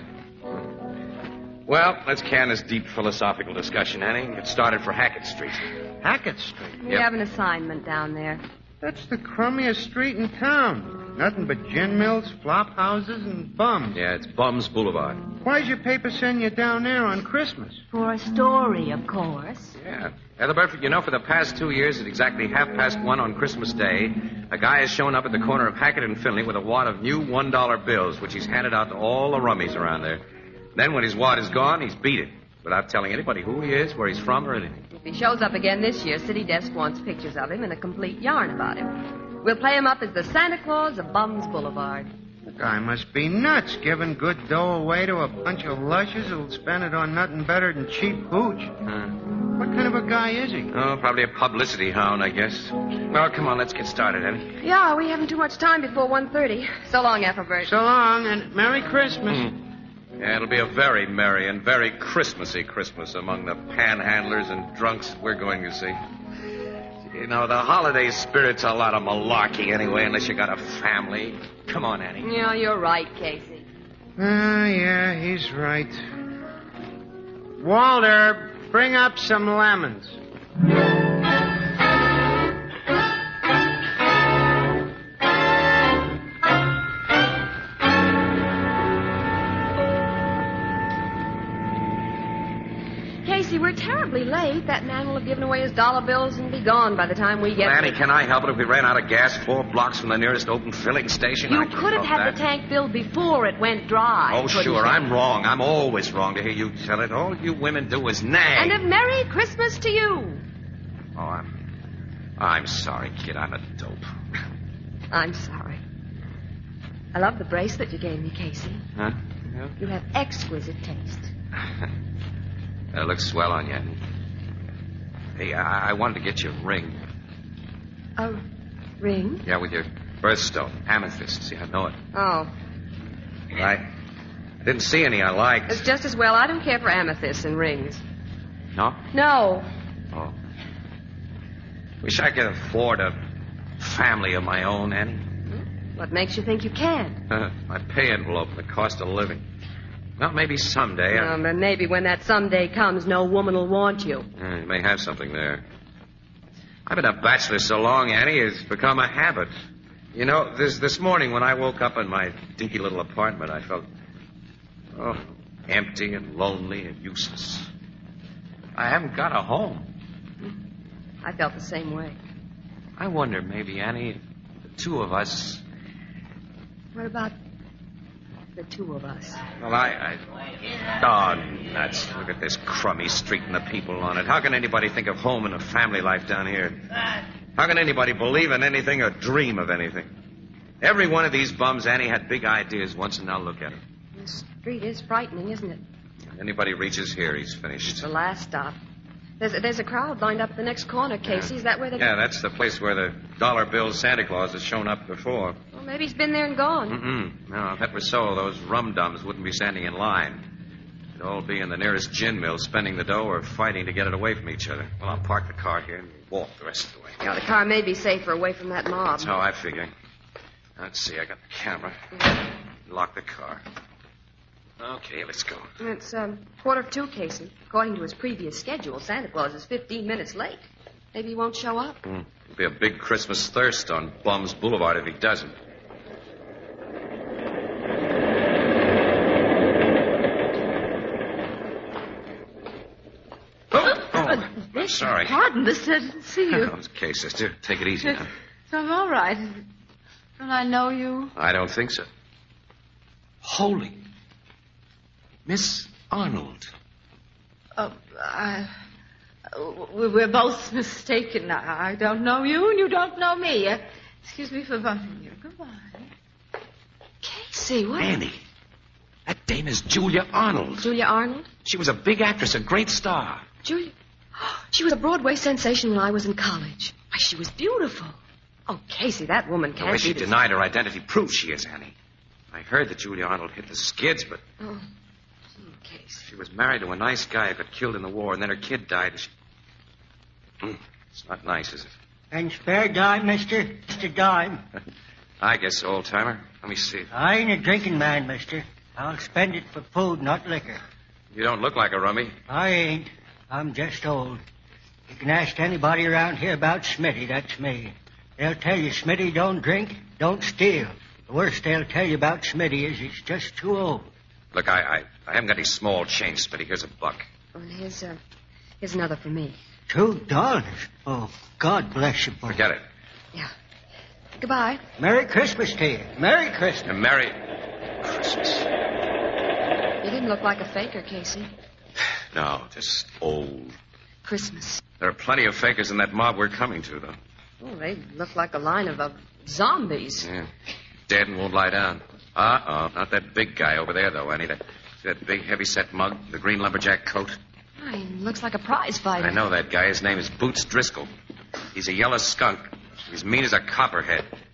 S11: Well, let's can this deep philosophical discussion, Annie. Get started for Hackett Street.
S8: Hackett Street?
S12: We
S11: Yep.
S12: have an assignment down there.
S8: That's the crummiest street in town. Nothing but gin mills, flop houses, and bums.
S11: Yeah, it's Bums Boulevard.
S8: Why's your paper send you down there on Christmas?
S12: For a story, of course.
S11: Yeah. Ethelbert, you know, for the past two years, at exactly half past one on Christmas Day, a guy has shown up at the corner of Hackett and Finley with a wad of new one dollar bills, which he's handed out to all the rummies around there. Then, when his wad is gone, he's beat it, without telling anybody who he is, where he's from, or anything.
S12: If he shows up again this year, City Desk wants pictures of him and a complete yarn about him. We'll play him up as the Santa Claus of Bums Boulevard.
S8: The guy must be nuts, giving good dough away to a bunch of lushes who'll spend it on nothing better than cheap hooch.
S11: Huh.
S8: What kind of a guy is he?
S11: Oh, probably a publicity hound, I guess. Well, come on, let's get started, Eddie.
S12: Yeah, we haven't too much time before one thirty. So long, Ethelbert.
S8: So long, and Merry Christmas.
S11: Mm. Yeah, it'll be a very merry and very Christmassy Christmas among the panhandlers and drunks we're going to see. You know, the holiday spirit's a lot of malarkey anyway, unless you got a family. Come on, Annie.
S12: Yeah, you're right, Casey.
S8: Ah, uh, yeah, he's right. Walter, bring up some lemons.
S12: Casey, we're terribly late. That man will have given away his dollar bills and be gone by the time we get
S11: Annie,
S12: there.
S11: can I help it if we ran out of gas four blocks from the nearest open filling station?
S12: You
S11: I can
S12: could have
S11: help
S12: had
S11: that.
S12: the tank filled before it went dry.
S11: Oh,
S12: couldn't
S11: sure,
S12: you?
S11: I'm wrong. I'm always wrong to hear you tell it. All you women do is nag.
S12: And a Merry Christmas to you.
S11: Oh, I'm... I'm sorry, kid. I'm a dope.
S12: I'm sorry. I love the bracelet you gave me, Casey.
S11: Huh? Yeah.
S12: You have exquisite taste.
S11: That looks swell on you, Annie. Hey, I, I wanted to get you a ring.
S12: A ring?
S11: Yeah, with your birthstone, amethyst. See, I know it.
S12: Oh.
S11: I didn't see any I liked.
S12: It's just as well. I don't care for amethysts and rings.
S11: No?
S12: No.
S11: Oh. Wish I could afford a family of my own, Annie.
S12: What makes you think you can?
S11: Uh, my pay envelope and the cost of living. Well, maybe someday. I...
S12: Um, and maybe when that someday comes, no woman will want you.
S11: Uh, you may have something there. I've been a bachelor so long, Annie, it's become a habit. You know, this this morning when I woke up in my dinky little apartment, I felt, oh, empty and lonely and useless. I haven't got a home.
S12: I felt the same way.
S11: I wonder, maybe, Annie, the two of us...
S12: What about the two of us?
S11: Well, I... I... Oh, nuts. Look at this crummy street and the people on it. How can anybody think of home and a family life down here? How can anybody believe in anything or dream of anything? Every one of these bums, Annie, had big ideas once, and now look at him.
S12: The street is frightening, isn't it?
S11: Anybody reaches here, he's finished.
S12: It's the last stop. There's a, there's a crowd lined up at the next corner, Casey.
S11: Yeah.
S12: Is that where they...
S11: Yeah, that's the place where the dollar bill Santa Claus has shown up before.
S12: Well, maybe he's been there and gone.
S11: Mm-mm. No, if that were so, those rum-dums wouldn't be standing in line. They'd all be in the nearest gin mill spending the dough or fighting to get it away from each other. Well, I'll park the car here and walk the rest of the way.
S12: Yeah, the car may be safer away from that mob.
S11: That's how I figure. Let's see, I got the camera. Lock the car. Okay, let's go.
S12: It's um, quarter of two, Casey. According to his previous schedule, Santa Claus is fifteen minutes late. Maybe he won't show up.
S11: Mm. It'll be a big Christmas thirst on Bums Boulevard if he doesn't. Oh, oh I'm sorry.
S13: Pardon, mister. I didn't see you.
S11: Oh, it's okay, sister. Take it easy now.
S13: So I'm all right. Don't I know you?
S11: I don't think so. Holy. Miss Arnold.
S13: Oh, I... We're both mistaken. I don't know you, and you don't know me. Uh, excuse me for bumping you. Goodbye.
S12: Casey, what?
S11: Annie. That dame is Julia Arnold.
S12: Julia Arnold?
S11: She was a big actress, a great star.
S12: Julia... She was a Broadway sensation when I was in college. Why, she was beautiful. Oh, Casey, that woman can't
S11: The way
S12: be
S11: she
S12: this-
S11: denied her identity proves she is, Annie. I heard that Julia Arnold hit the skids, but...
S12: Oh, Casey.
S11: She was married to a nice guy who got killed in the war, and then her kid died. And she... Mm, it's not nice, is it?
S14: And spare dime, mister? Just a dime.
S11: I guess so, old-timer. Let me see.
S14: I ain't a drinking man, mister. I'll spend it for food, not liquor.
S11: You don't look like a rummy.
S14: I ain't. I'm just old. You can ask anybody around here about Smitty. That's me. They'll tell you Smitty don't drink, don't steal. The worst they'll tell you about Smitty is he's just too old.
S11: Look, I, I, I haven't got any small change, Smitty. Here's a buck.
S12: Well, here's, uh, here's another for me.
S14: Two dollars? Oh, God bless you, boy.
S11: Forget it.
S12: Yeah. Goodbye.
S14: Merry Christmas to you. Merry Christmas.
S11: And Merry Christmas.
S12: You didn't look like a faker, Casey.
S11: No, just old.
S12: Christmas.
S11: There are plenty of fakers in that mob we're coming to, though.
S12: Oh, they look like a line of uh, zombies.
S11: Yeah. Dead and won't lie down. Uh-oh. Not that big guy over there, though, Annie. That, that big, heavy-set mug, the green lumberjack coat.
S12: Oh, he looks like a prize fighter.
S11: I know that guy. His name is Boots Driscoll. He's a yellow skunk. He's mean as a copperhead.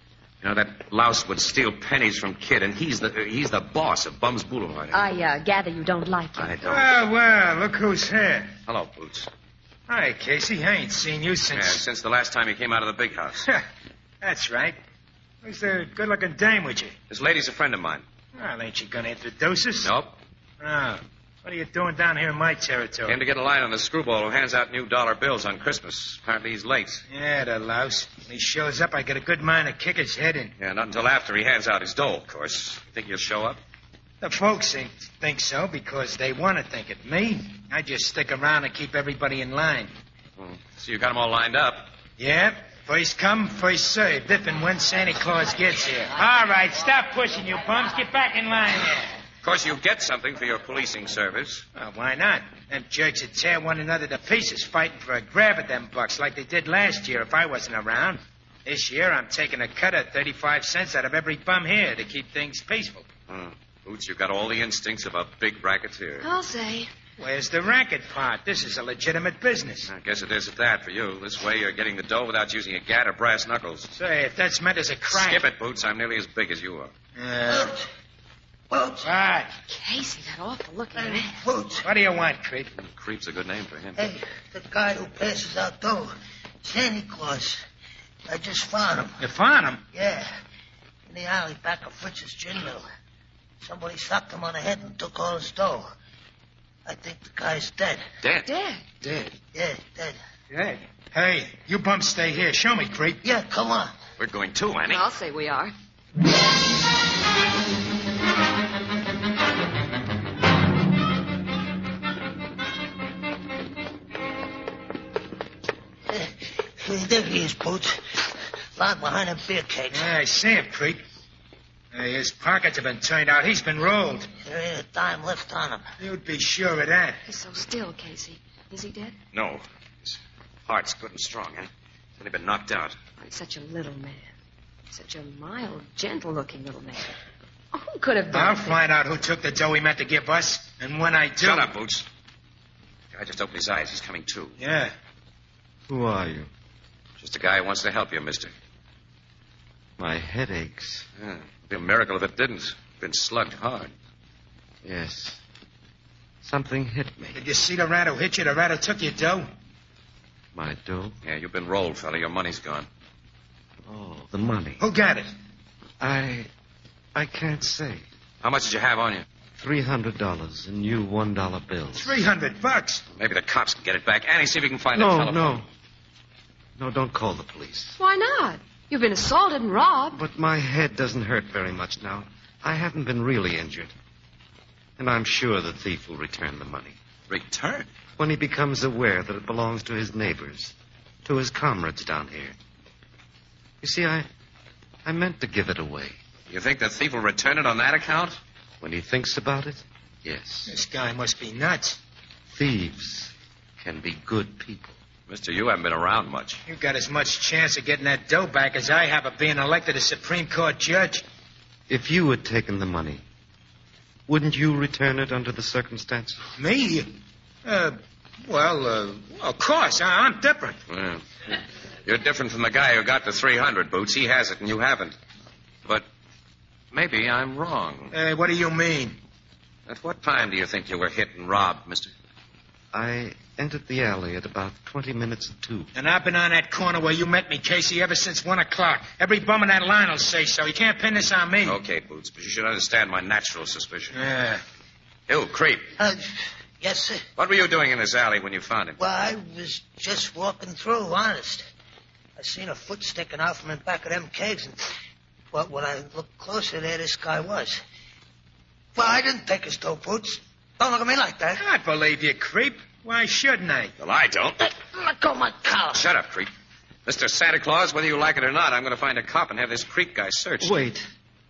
S11: You know, that louse would steal pennies from Kid, and he's the he's the boss of Bums Boulevard.
S12: I uh, gather you don't like him.
S11: I don't.
S15: Well, well, look who's here.
S11: Hello, Boots.
S15: Hi, Casey. I ain't seen you since...
S11: Yeah, since the last time you came out of the big house.
S15: That's right. Who's the good-looking dame with you?
S11: This lady's a friend of mine.
S15: Well, ain't you going to introduce us?
S11: Nope.
S15: Oh. What are you doing down here in my territory?
S11: Came to get a line on the screwball who hands out new dollar bills on Christmas. Apparently he's late.
S15: Yeah, the louse. When he shows up, I got a good mind to kick his head in.
S11: Yeah, not until after he hands out his dough, of course. Think he'll show up?
S15: The folks think, think so because they want to think it. Me, I just stick around and keep everybody in line.
S11: Hmm. So you got them all lined up?
S15: Yeah. First come, first served, if and when Santa Claus gets here. All right, stop pushing, you bums. Get back in line there.
S11: Of course, you get something for your policing service.
S15: Well, why not? Them jerks would tear one another to pieces fighting for a grab at them bucks like they did last year if I wasn't around. This year, I'm taking a cut of thirty-five cents out of every bum here to keep things peaceful.
S11: Hmm. Boots, you've got all the instincts of a big racketeer.
S12: I'll say.
S15: Where's the racket part? This is a legitimate business.
S11: I guess it is at that for you. This way, you're getting the dough without using a gat or brass knuckles.
S15: Say, if that's meant as a crack...
S11: Skip it, Boots. I'm nearly as big as you are.
S15: Uh...
S6: Boots.
S15: Right.
S12: Casey, that awful looking man.
S6: Boots.
S15: What do you want, Creep?
S11: Creep's a good name for him.
S6: Hey, the guy who passes out dough. Santa Claus. I just found him.
S15: You found him?
S6: Yeah. In the alley back of Fritz's gin mill. Somebody socked him on the head and took all his dough. I think the guy's dead.
S11: Dead?
S12: Dead?
S15: Dead.
S6: Yeah, dead.
S15: Dead? Hey, you bumps stay here. Show me, Creep.
S6: Yeah, come on.
S11: We're going too, Annie.
S12: I'll say we are.
S6: There he is, Boots. Lying behind them beer kegs.
S15: Yeah, I see him, Creep. Hey, his pockets have been turned out. He's been rolled.
S6: There ain't a dime left on him.
S15: You'd be sure of that.
S12: He's so still, Casey. Is he dead?
S11: No. His heart's good and strong, eh? He's only been knocked out.
S12: Oh, he's such a little man. Such a mild, gentle-looking little man. Oh, who could have done
S15: I'll
S12: it?
S15: find out who took the dough he meant to give us, and when I do...
S11: Shut up, Boots. The guy just opened his eyes. He's coming to.
S15: Yeah.
S16: Who are you?
S11: Just a guy who wants to help you, mister.
S16: My head aches.
S11: Yeah. It'd be a miracle if it didn't. Been slugged hard.
S16: Yes. Something hit me.
S15: Did you see the rat who hit you? The rat who took your dough?
S16: My dough?
S11: Yeah, you've been rolled, fella. Your money's gone.
S16: Oh, the money.
S15: Who got it?
S16: I... I can't say.
S11: How much did you have on you?
S16: Three hundred dollars in new one-dollar bills.
S15: Three hundred bucks?
S11: Maybe the cops can get it back. Annie, see if you can find
S16: no,
S11: that telephone.
S16: No, no. No, don't call the police.
S12: Why not? You've been assaulted and robbed.
S16: But my head doesn't hurt very much now. I haven't been really injured. And I'm sure the thief will return the money.
S11: Return?
S16: When he becomes aware that it belongs to his neighbors, to his comrades down here. You see, I... I meant to give it away.
S11: You think the thief will return it on that account?
S16: When he thinks about it, yes.
S15: This guy must be nuts.
S16: Thieves can be good people.
S11: Mister, you haven't been around much.
S15: You got as much chance of getting that dough back as I have of being elected a Supreme Court judge.
S16: If you had taken the money, wouldn't you return it under the circumstances?
S15: Me? Uh, well, uh, of course. I, I'm different.
S11: Yeah. You're different from the guy who got the three hundred, Boots. He has it and you haven't. But maybe I'm wrong.
S15: Hey, what do you mean?
S11: At what time do you think you were hit and robbed, mister?
S16: I entered the alley at about twenty minutes of two.
S15: And I've been on that corner where you met me, Casey, ever since one o'clock. Every bum in that line will say so. You can't pin this on me.
S11: Okay, Boots, but you should understand my natural suspicion.
S15: Yeah.
S11: You, Creep.
S6: Uh, yes, sir.
S11: What were you doing in this alley when you found him?
S6: Well, I was just walking through, honest. I seen a foot sticking out from the back of them kegs, and well, when I looked closer, there this guy was. Well, I didn't take his dough, Boots. Don't look at me like that.
S15: I believe you, Creep. Why shouldn't I?
S11: Well, I don't.
S6: Let go of my collar.
S11: Shut up, Creep. Mister Santa Claus, whether you like it or not, I'm going to find a cop and have this Creep guy searched.
S16: Wait.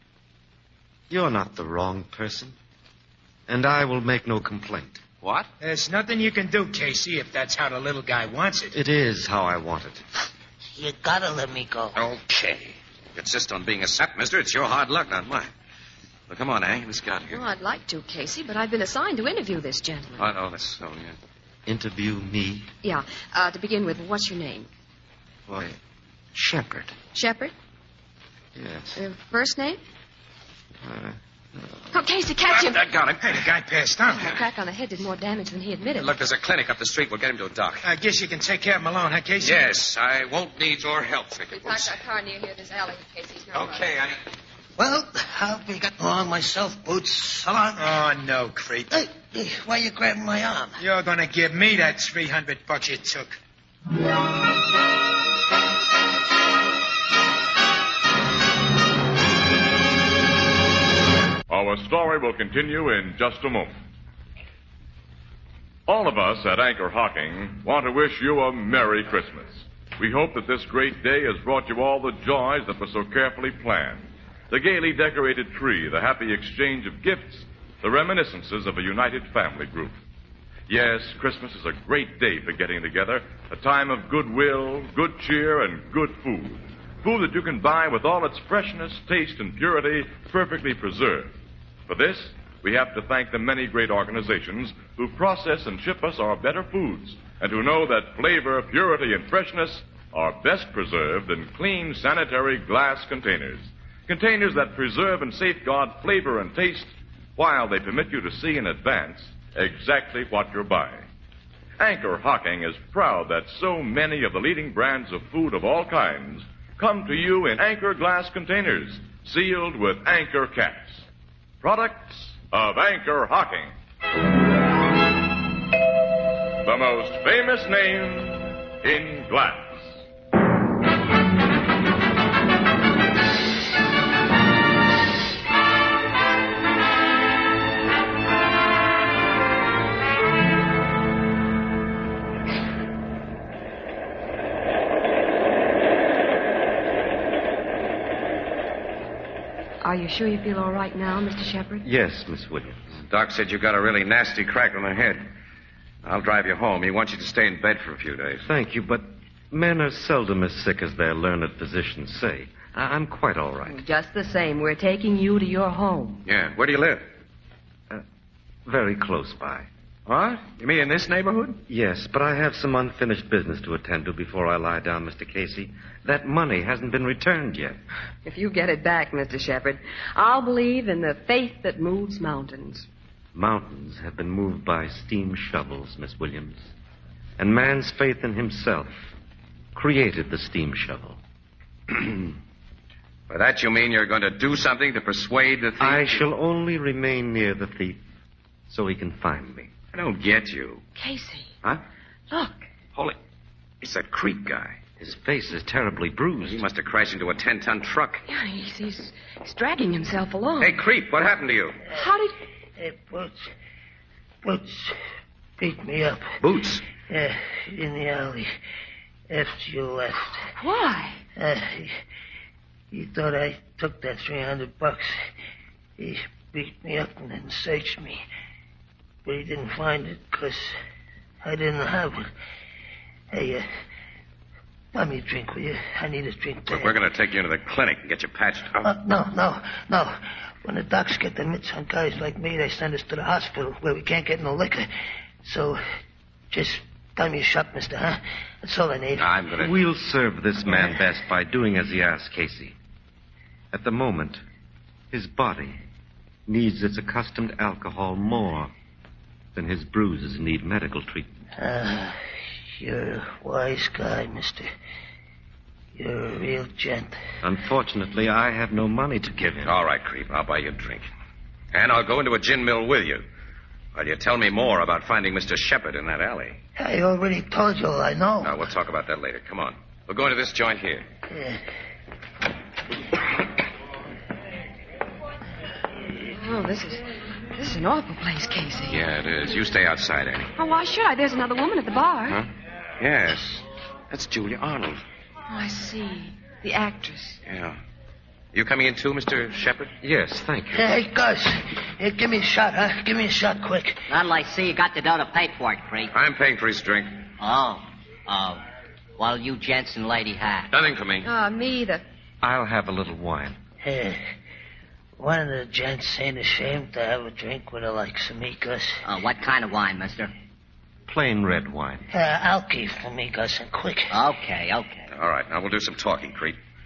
S16: You're not the wrong person. And I will make no complaint.
S11: What?
S15: There's nothing you can do, Casey, if that's how the little guy wants it.
S16: It is how I want it.
S6: You gotta let me go.
S11: Okay. You insist on being a sap, mister. It's your hard luck, not mine. Well, come on, Annie. Let's get out of here.
S12: Well, I'd like to, Casey, but I've been assigned to interview this gentleman.
S11: Oh, no, that's so, yeah.
S16: Interview me?
S12: Yeah. Uh, to begin with, what's your name?
S16: Why, Shepard.
S12: Shepard?
S16: Yes.
S12: Uh, first name?
S16: Uh,
S12: Oh, Casey, catch him.
S15: I got him. Hey, the guy passed out.
S12: The crack on the head did more damage than he admitted.
S11: Look, there's a clinic up the street. We'll get him to a doc.
S15: I guess you can take care of him alone, huh, Casey?
S11: Yes, I won't need your help,
S12: We
S11: Thicket.
S12: parked our car near here this alley in case he's not
S11: Okay, honey.
S6: Well, I'll be getting along myself, Boots. So long.
S15: Oh, no, creep.
S6: Hey, hey, why you grabbing my arm?
S15: You're going to give me that three hundred bucks you took.
S10: Our story will continue in just a moment. All of us at Anchor Hocking want to wish you a Merry Christmas. We hope that this great day has brought you all the joys that were so carefully planned. The gaily decorated tree, the happy exchange of gifts, the reminiscences of a united family group. Yes, Christmas is a great day for getting together, a time of goodwill, good cheer, and good food. Food that you can buy with all its freshness, taste, and purity perfectly preserved. For this, we have to thank the many great organizations who process and ship us our better foods and who know that flavor, purity, and freshness are best preserved in clean, sanitary glass containers. Containers that preserve and safeguard flavor and taste while they permit you to see in advance exactly what you're buying. Anchor Hocking is proud that so many of the leading brands of food of all kinds come to you in Anchor glass containers, sealed with Anchor caps. Products of Anchor Hocking. The most famous name in glass.
S12: Are you sure you feel all right now, Mister Shepard?
S16: Yes, Miss Williams.
S11: Doc said you got a really nasty crack on the head. I'll drive you home. He wants you to stay in bed for a few days.
S16: Thank you, but men are seldom as sick as their learned physicians say. I- I'm quite all right.
S12: Just the same, we're taking you to your home.
S11: Yeah. Where do you live?
S16: Uh, very close by.
S11: What? You mean in this neighborhood?
S16: Yes, but I have some unfinished business to attend to before I lie down, Mister Casey. That money hasn't been returned yet.
S12: If you get it back, Mister Shepard, I'll believe in the faith that moves mountains.
S16: Mountains have been moved by steam shovels, Miss Williams. And man's faith in himself created the steam shovel.
S11: By that you mean you're going to do something to persuade the thief?
S16: I shall only remain near the thief so he can find me.
S11: I don't get you.
S12: Casey.
S11: Huh?
S12: Look.
S11: Holy. It's that creep guy.
S16: His face is terribly bruised.
S11: He must have crashed into a ten-ton truck.
S12: Yeah, he's, he's, he's dragging himself along.
S11: Hey, creep, what happened to you?
S12: How did...
S6: Hey, Boots. Boots beat me up.
S11: Boots?
S6: Yeah, in the alley. After you left.
S12: Why?
S6: Uh, he, he thought I took that three hundred bucks. He beat me up and then searched me. But he didn't find it because I didn't have it. Hey, uh, buy me a drink, will you? I need a drink.
S11: Look, we're going to take you into the clinic and get you patched up.
S6: Uh, no, no, no. When the docs get the mitts on guys like me, they send us to the hospital where we can't get no liquor. So, just buy me a shot, mister, huh? That's all I need.
S11: I'm going to...
S16: We'll serve this man best by doing as he asks, Casey. At the moment, his body needs its accustomed alcohol more than his bruises need medical treatment.
S6: Ah, you're a wise guy, mister. You're a real gent.
S16: Unfortunately, I have no money to give him.
S11: All right, creep. I'll buy you a drink. And I'll go into a gin mill with you. While you tell me more about finding Mister Shepard in that alley.
S6: I already told you all I know.
S11: No, we'll talk about that later. Come on. We'll go into this joint here.
S6: Yeah.
S12: Oh, this is... This is an awful place, Casey.
S11: Yeah, it is. You stay outside, Annie.
S12: Oh, why should I? There's another woman at the bar.
S11: Huh? Yes. That's Julia Arnold.
S12: Oh, I see. The actress.
S11: Yeah. You coming in too, Mister Shepard?
S16: Yes, thank you.
S6: Hey, Gus. Hey, give me a shot, huh? Give me a shot quick.
S17: Not like see you got the dough to pay for it, creep.
S11: I'm paying for his drink.
S17: Oh. Oh. Well, you gents and lady have.
S11: Nothing for me.
S12: Ah, uh, me either.
S16: I'll have a little wine.
S6: Hey, one of the gents ain't ashamed to have a drink with her like some me, Gus.
S17: Uh, what kind of wine, mister?
S16: Plain red wine.
S6: Uh, alky for me, Gus, and quick.
S17: Okay, okay.
S11: All right, now we'll do some talking, creep.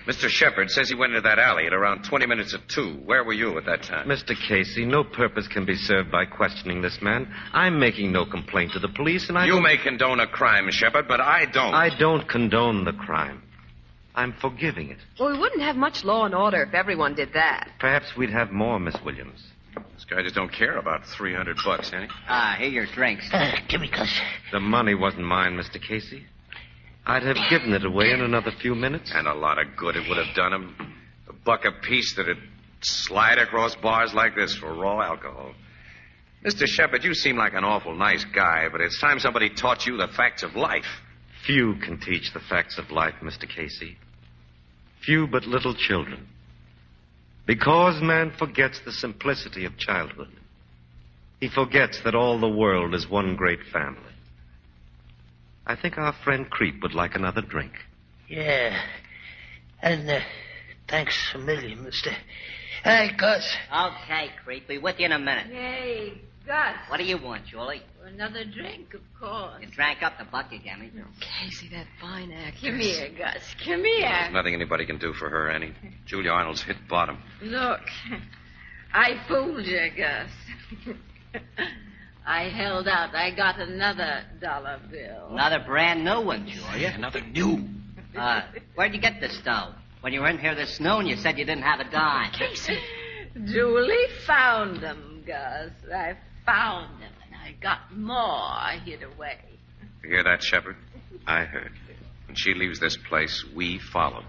S11: Mister Shepard says he went into that alley at around twenty minutes of two. Where were you at that time?
S16: Mister Casey, no purpose can be served by questioning this man. I'm making no complaint to the police, and I...
S11: You
S16: don't...
S11: may condone a crime, Shepard, but I don't.
S16: I don't condone the crime. I'm forgiving it.
S12: Well, we wouldn't have much law and order if everyone did that.
S16: Perhaps we'd have more, Miss Williams.
S11: This guy just don't care about three hundred bucks, eh?
S17: Ah, here your drinks.
S6: Uh, give me, cuz.
S16: The money wasn't mine, Mister Casey. I'd have given it away in another few minutes.
S11: And a lot of good it would have done him. A buck apiece that'd slide across bars like this for raw alcohol. Mister Shepard, you seem like an awful nice guy, but it's time somebody taught you the facts of life.
S16: Few can teach the facts of life, Mister Casey. Few but little children. Because man forgets the simplicity of childhood. He forgets that all the world is one great family. I think our friend Creep would like another drink.
S6: Yeah. And uh, thanks a million, mister. Hey, Gus.
S17: Okay, Creep. Be with you in a minute.
S13: Hey, Gus.
S17: What do you want, Julie?
S13: Another drink, of course.
S17: You drank up the buck you gave me.
S12: Casey, that fine actress.
S13: Come here, Gus. Come here.
S11: Nothing anybody can do for her, Annie. Julia Arnold's hit bottom.
S13: Look, I fooled you, Gus. I held out. I got another dollar bill.
S17: Another brand new one, Julia.
S11: Another new.
S17: Uh, where'd you get this dough? When you were in here this noon, you said you didn't have a dime.
S13: Casey. Julie found them, Gus. I found them, and I got more I hid away.
S11: You hear that, Shepard? I heard. When she leaves this place, we follow.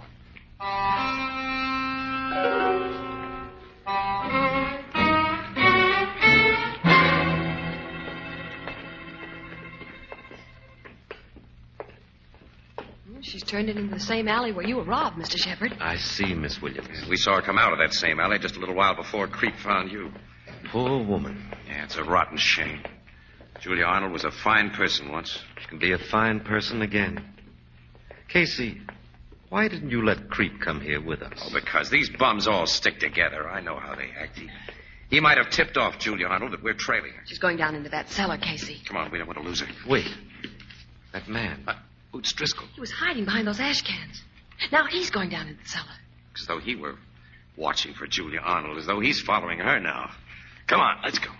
S12: She's turned it into the same alley where you were robbed, Mister Shepard.
S16: I see, Miss Williams.
S11: We saw her come out of that same alley just a little while before Creep found you.
S16: Poor woman.
S11: Yeah, it's a rotten shame. Julia Arnold was a fine person once.
S16: She can be a fine person again. Casey, why didn't you let Creep come here with us?
S11: Oh, because these bums all stick together. I know how they act. He, he might have tipped off Julia Arnold that we're trailing her.
S12: She's going down into that cellar, Casey.
S11: Come on, we don't want to lose her.
S16: Wait. That man.
S11: Uh, Boots Driscoll.
S12: He was hiding behind those ash cans. Now he's going down in the cellar.
S11: As though he were watching for Julia Arnold, as though he's following her now. Come on, let's go.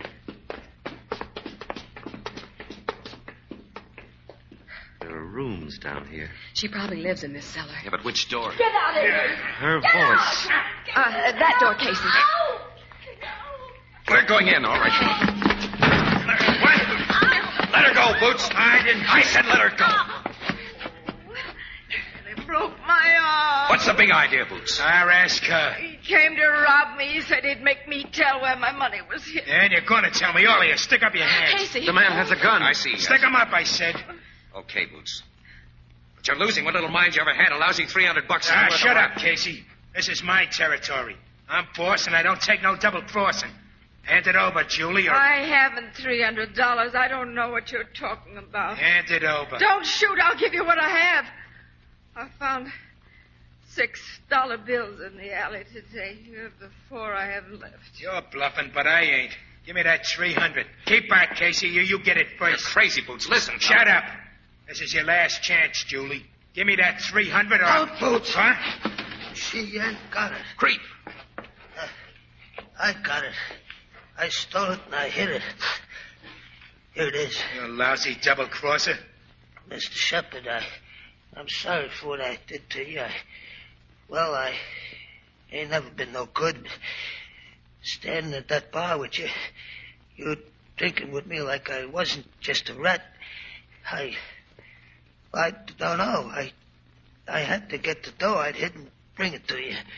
S16: There are rooms down here.
S12: She probably lives in this cellar.
S11: Yeah, but which door?
S13: Get out of here.
S16: Her
S13: Get
S16: voice.
S12: Uh, uh, that door, Casey.
S13: Out.
S11: We're going in, all right. What? Let her go, Boots. I didn't. I said let her go.
S13: They broke my arm.
S11: What's the big idea, Boots?
S15: I'll ask her.
S13: He came to rob me. He said he'd make me tell where my money was hid.
S15: And you're going to tell me all of you. Stick up your hands.
S12: Casey.
S16: The man has a gun.
S11: I see.
S15: Stick 'em up, I said.
S11: Okay, Boots. But you're losing what little mind you ever had. A lousy three hundred bucks.
S15: Ah, shut up, Casey. This is my territory. I'm boss, and I don't take no double crossing. Hand it over, Julie, or...
S13: I haven't three hundred dollars. I don't know what you're talking about.
S15: Hand it over.
S13: Don't shoot. I'll give you what I have. I found six dollar bills in the alley today. You have the four I have left.
S15: You're bluffing, but I ain't. Give me that three hundred. Keep back, Casey. You you get it first.
S11: You're crazy, Boots. Listen.
S15: Shut up. This is your last chance, Julie. Give me that three hundred or...
S6: Out, Boots.
S15: Huh?
S6: She ain't got it.
S11: Creep.
S6: Uh, I got it. I stole it and I hid it. Here it is.
S15: You lousy double-crosser.
S6: Mister Shepard, I, I'm sorry for what I did to you. I, well, I ain't never been no good. Standing at that bar with you, you drinking with me like I wasn't just a rat. I, I don't know. I, I had to get the dough I'd hid and bring it to you.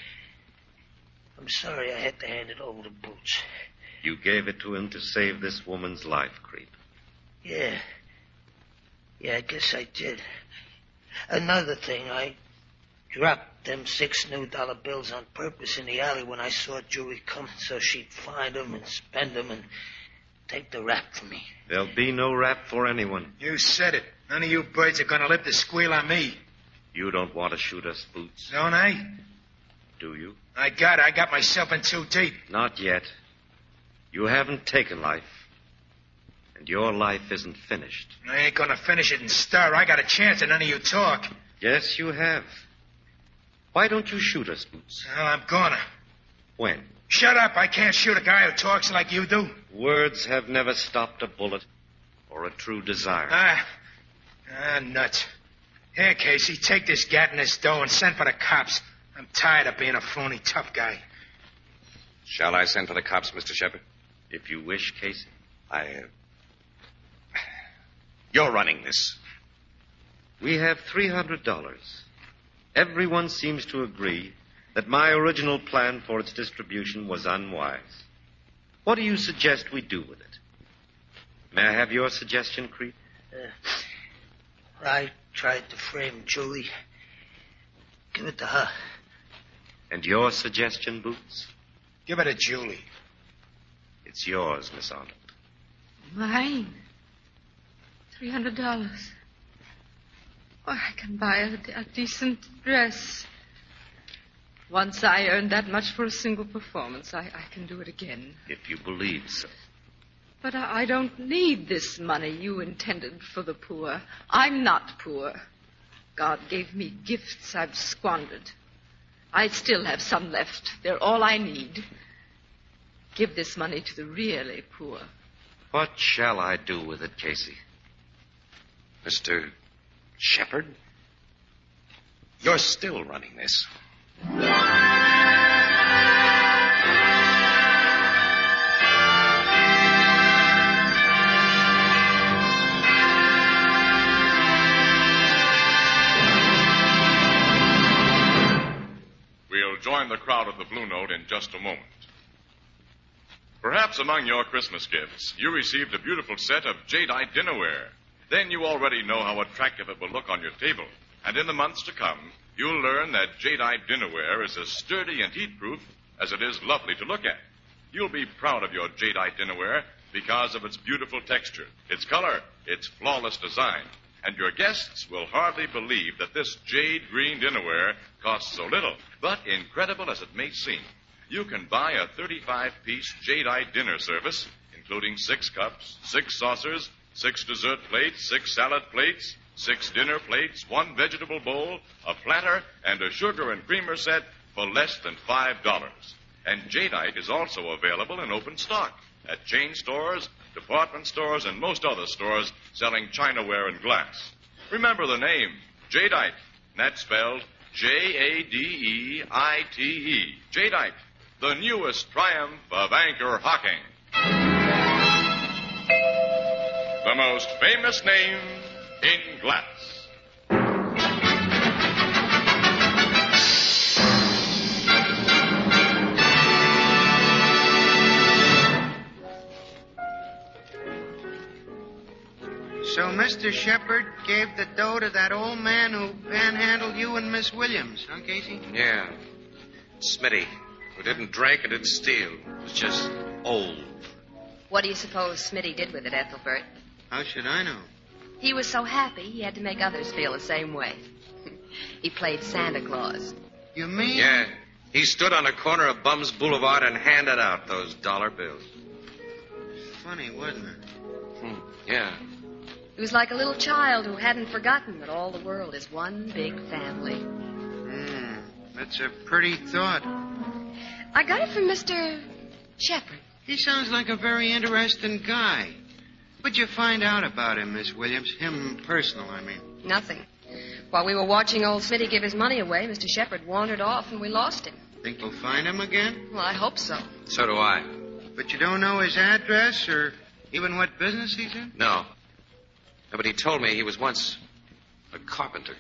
S6: I'm sorry I had to hand it over to Boots.
S16: You gave it to him to save this woman's life, Creep.
S6: Yeah. Yeah, I guess I did. Another thing, I dropped them six new dollar bills on purpose in the alley when I saw Julie come so she'd find them and spend them and take the rap from me.
S16: There'll be no rap for anyone.
S15: You said it. None of you birds are going to live to squeal on me.
S16: You don't want to shoot us, Boots.
S15: Don't I?
S16: Do you?
S15: I got it. I got myself in too deep.
S16: Not yet. You haven't taken life. And your life isn't finished.
S15: I ain't going to finish it and stir. I got a chance and none of you talk.
S16: Yes, you have. Why don't you shoot us, Boots?
S15: Well, I'm gonna.
S16: When?
S15: Shut up. I can't shoot a guy who talks like you do.
S16: Words have never stopped a bullet or a true desire.
S15: Ah, ah, nuts. Here, Casey, take this gat and this dough and send for the cops. I'm tired of being a phony tough guy.
S11: Shall I send for the cops, Mister Shepard?
S16: If you wish, Casey.
S11: I, uh... You're running this.
S16: We have three hundred dollars. Everyone seems to agree that my original plan for its distribution was unwise. What do you suggest we do with it? May I have your suggestion, Creed?
S6: Uh, I tried to frame Julie. Give it to her.
S16: And your suggestion, Boots?
S15: Give it to Julie.
S16: It's yours, Miss Arnold.
S13: Mine? Three hundred dollars. Oh, I can buy a, a decent dress. Once I earned that much for a single performance, I, I can do it again.
S16: If you believe so.
S13: But I, I don't need this money you intended for the poor. I'm not poor. God gave me gifts I've squandered. I still have some left. They're all I need. Give this money to the really poor.
S16: What shall I do with it, Casey?
S11: Mister Shepard? You're still running this.
S10: We'll join the crowd at the Blue Note in just a moment. Perhaps among your Christmas gifts, you received a beautiful set of jadeite dinnerware. Then you already know how attractive it will look on your table. And in the months to come, you'll learn that jadeite dinnerware is as sturdy and heat-proof as it is lovely to look at. You'll be proud of your jadeite dinnerware because of its beautiful texture, its color, its flawless design. And your guests will hardly believe that this jade green dinnerware costs so little. But incredible as it may seem, you can buy a thirty-five piece jadeite dinner service, including six cups, six saucers, six dessert plates, six salad plates, six dinner plates, one vegetable bowl, a platter, and a sugar and creamer set for less than five dollars. And jadeite is also available in open stock at chain stores, department stores, and most other stores selling chinaware and glass. Remember the name, jadeite. That's spelled J A D E I T E. Jadeite, the newest triumph of anchor hocking. The most famous name in glass.
S5: So Mister Shepard gave the dough to that old man who panhandled you and Miss Williams, huh, Casey?
S11: Yeah. Smitty, who didn't drink and didn't steal. Was just old.
S12: What do you suppose Smitty did with it, Ethelbert?
S5: How should I know?
S12: He was so happy he had to make others feel the same way. He played Santa Claus.
S5: You mean?
S11: Yeah. He stood on the corner of Bums Boulevard and handed out those dollar bills.
S5: Funny, wasn't it?
S11: Hmm. Yeah.
S12: He was like a little child who hadn't forgotten that all the world is one big family.
S5: Hmm. That's a pretty thought.
S12: I got it from Mister Shepard.
S5: He sounds like a very interesting guy. What'd you find out about him, Miss Williams? Him personal, I mean.
S12: Nothing. While we were watching old Smitty give his money away, Mister Shepard wandered off and we lost him.
S5: Think we'll find him again?
S12: Well, I hope so.
S11: So do I.
S5: But you don't know his address or even what business he's in?
S11: No. No, but he told me he was once a carpenter.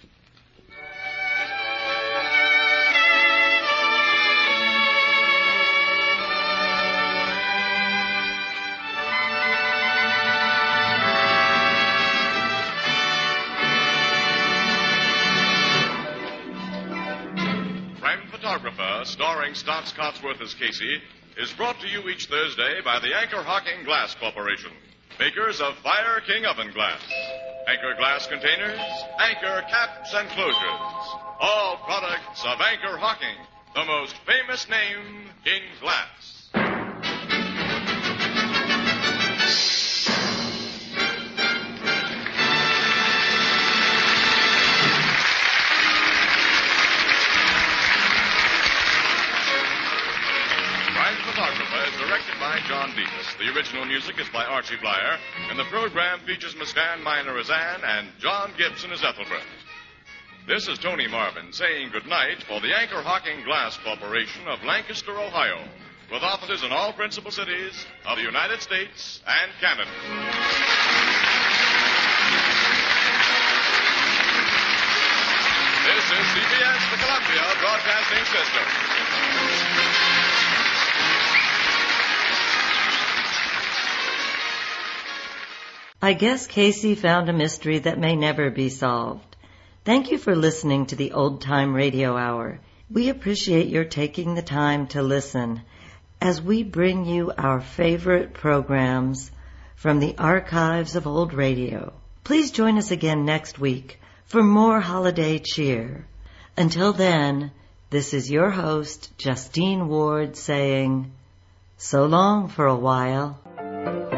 S10: Photographer, starring Stotts Cotsworth as Casey, is brought to you each Thursday by the Anchor Hocking Glass Corporation, makers of Fire King Oven Glass, Anchor Glass Containers, Anchor Caps and Closures, all products of Anchor Hocking, the most famous name in glass. by John Dietz. The original music is by Archie Blyer, and the program features Miss Ann Miner as Anne and John Gibson as Ethelbert. This is Tony Marvin saying goodnight for the Anchor Hocking Glass Corporation of Lancaster, Ohio, with offices in all principal cities of the United States and Canada. This is C B S, the Columbia Broadcasting System.
S1: I guess Casey found a mystery that may never be solved. Thank you for listening to the Old Time Radio Hour. We appreciate your taking the time to listen as we bring you our favorite programs from the archives of old radio. Please join us again next week for more holiday cheer. Until then, this is your host, Justine Ward, saying, so long for a while.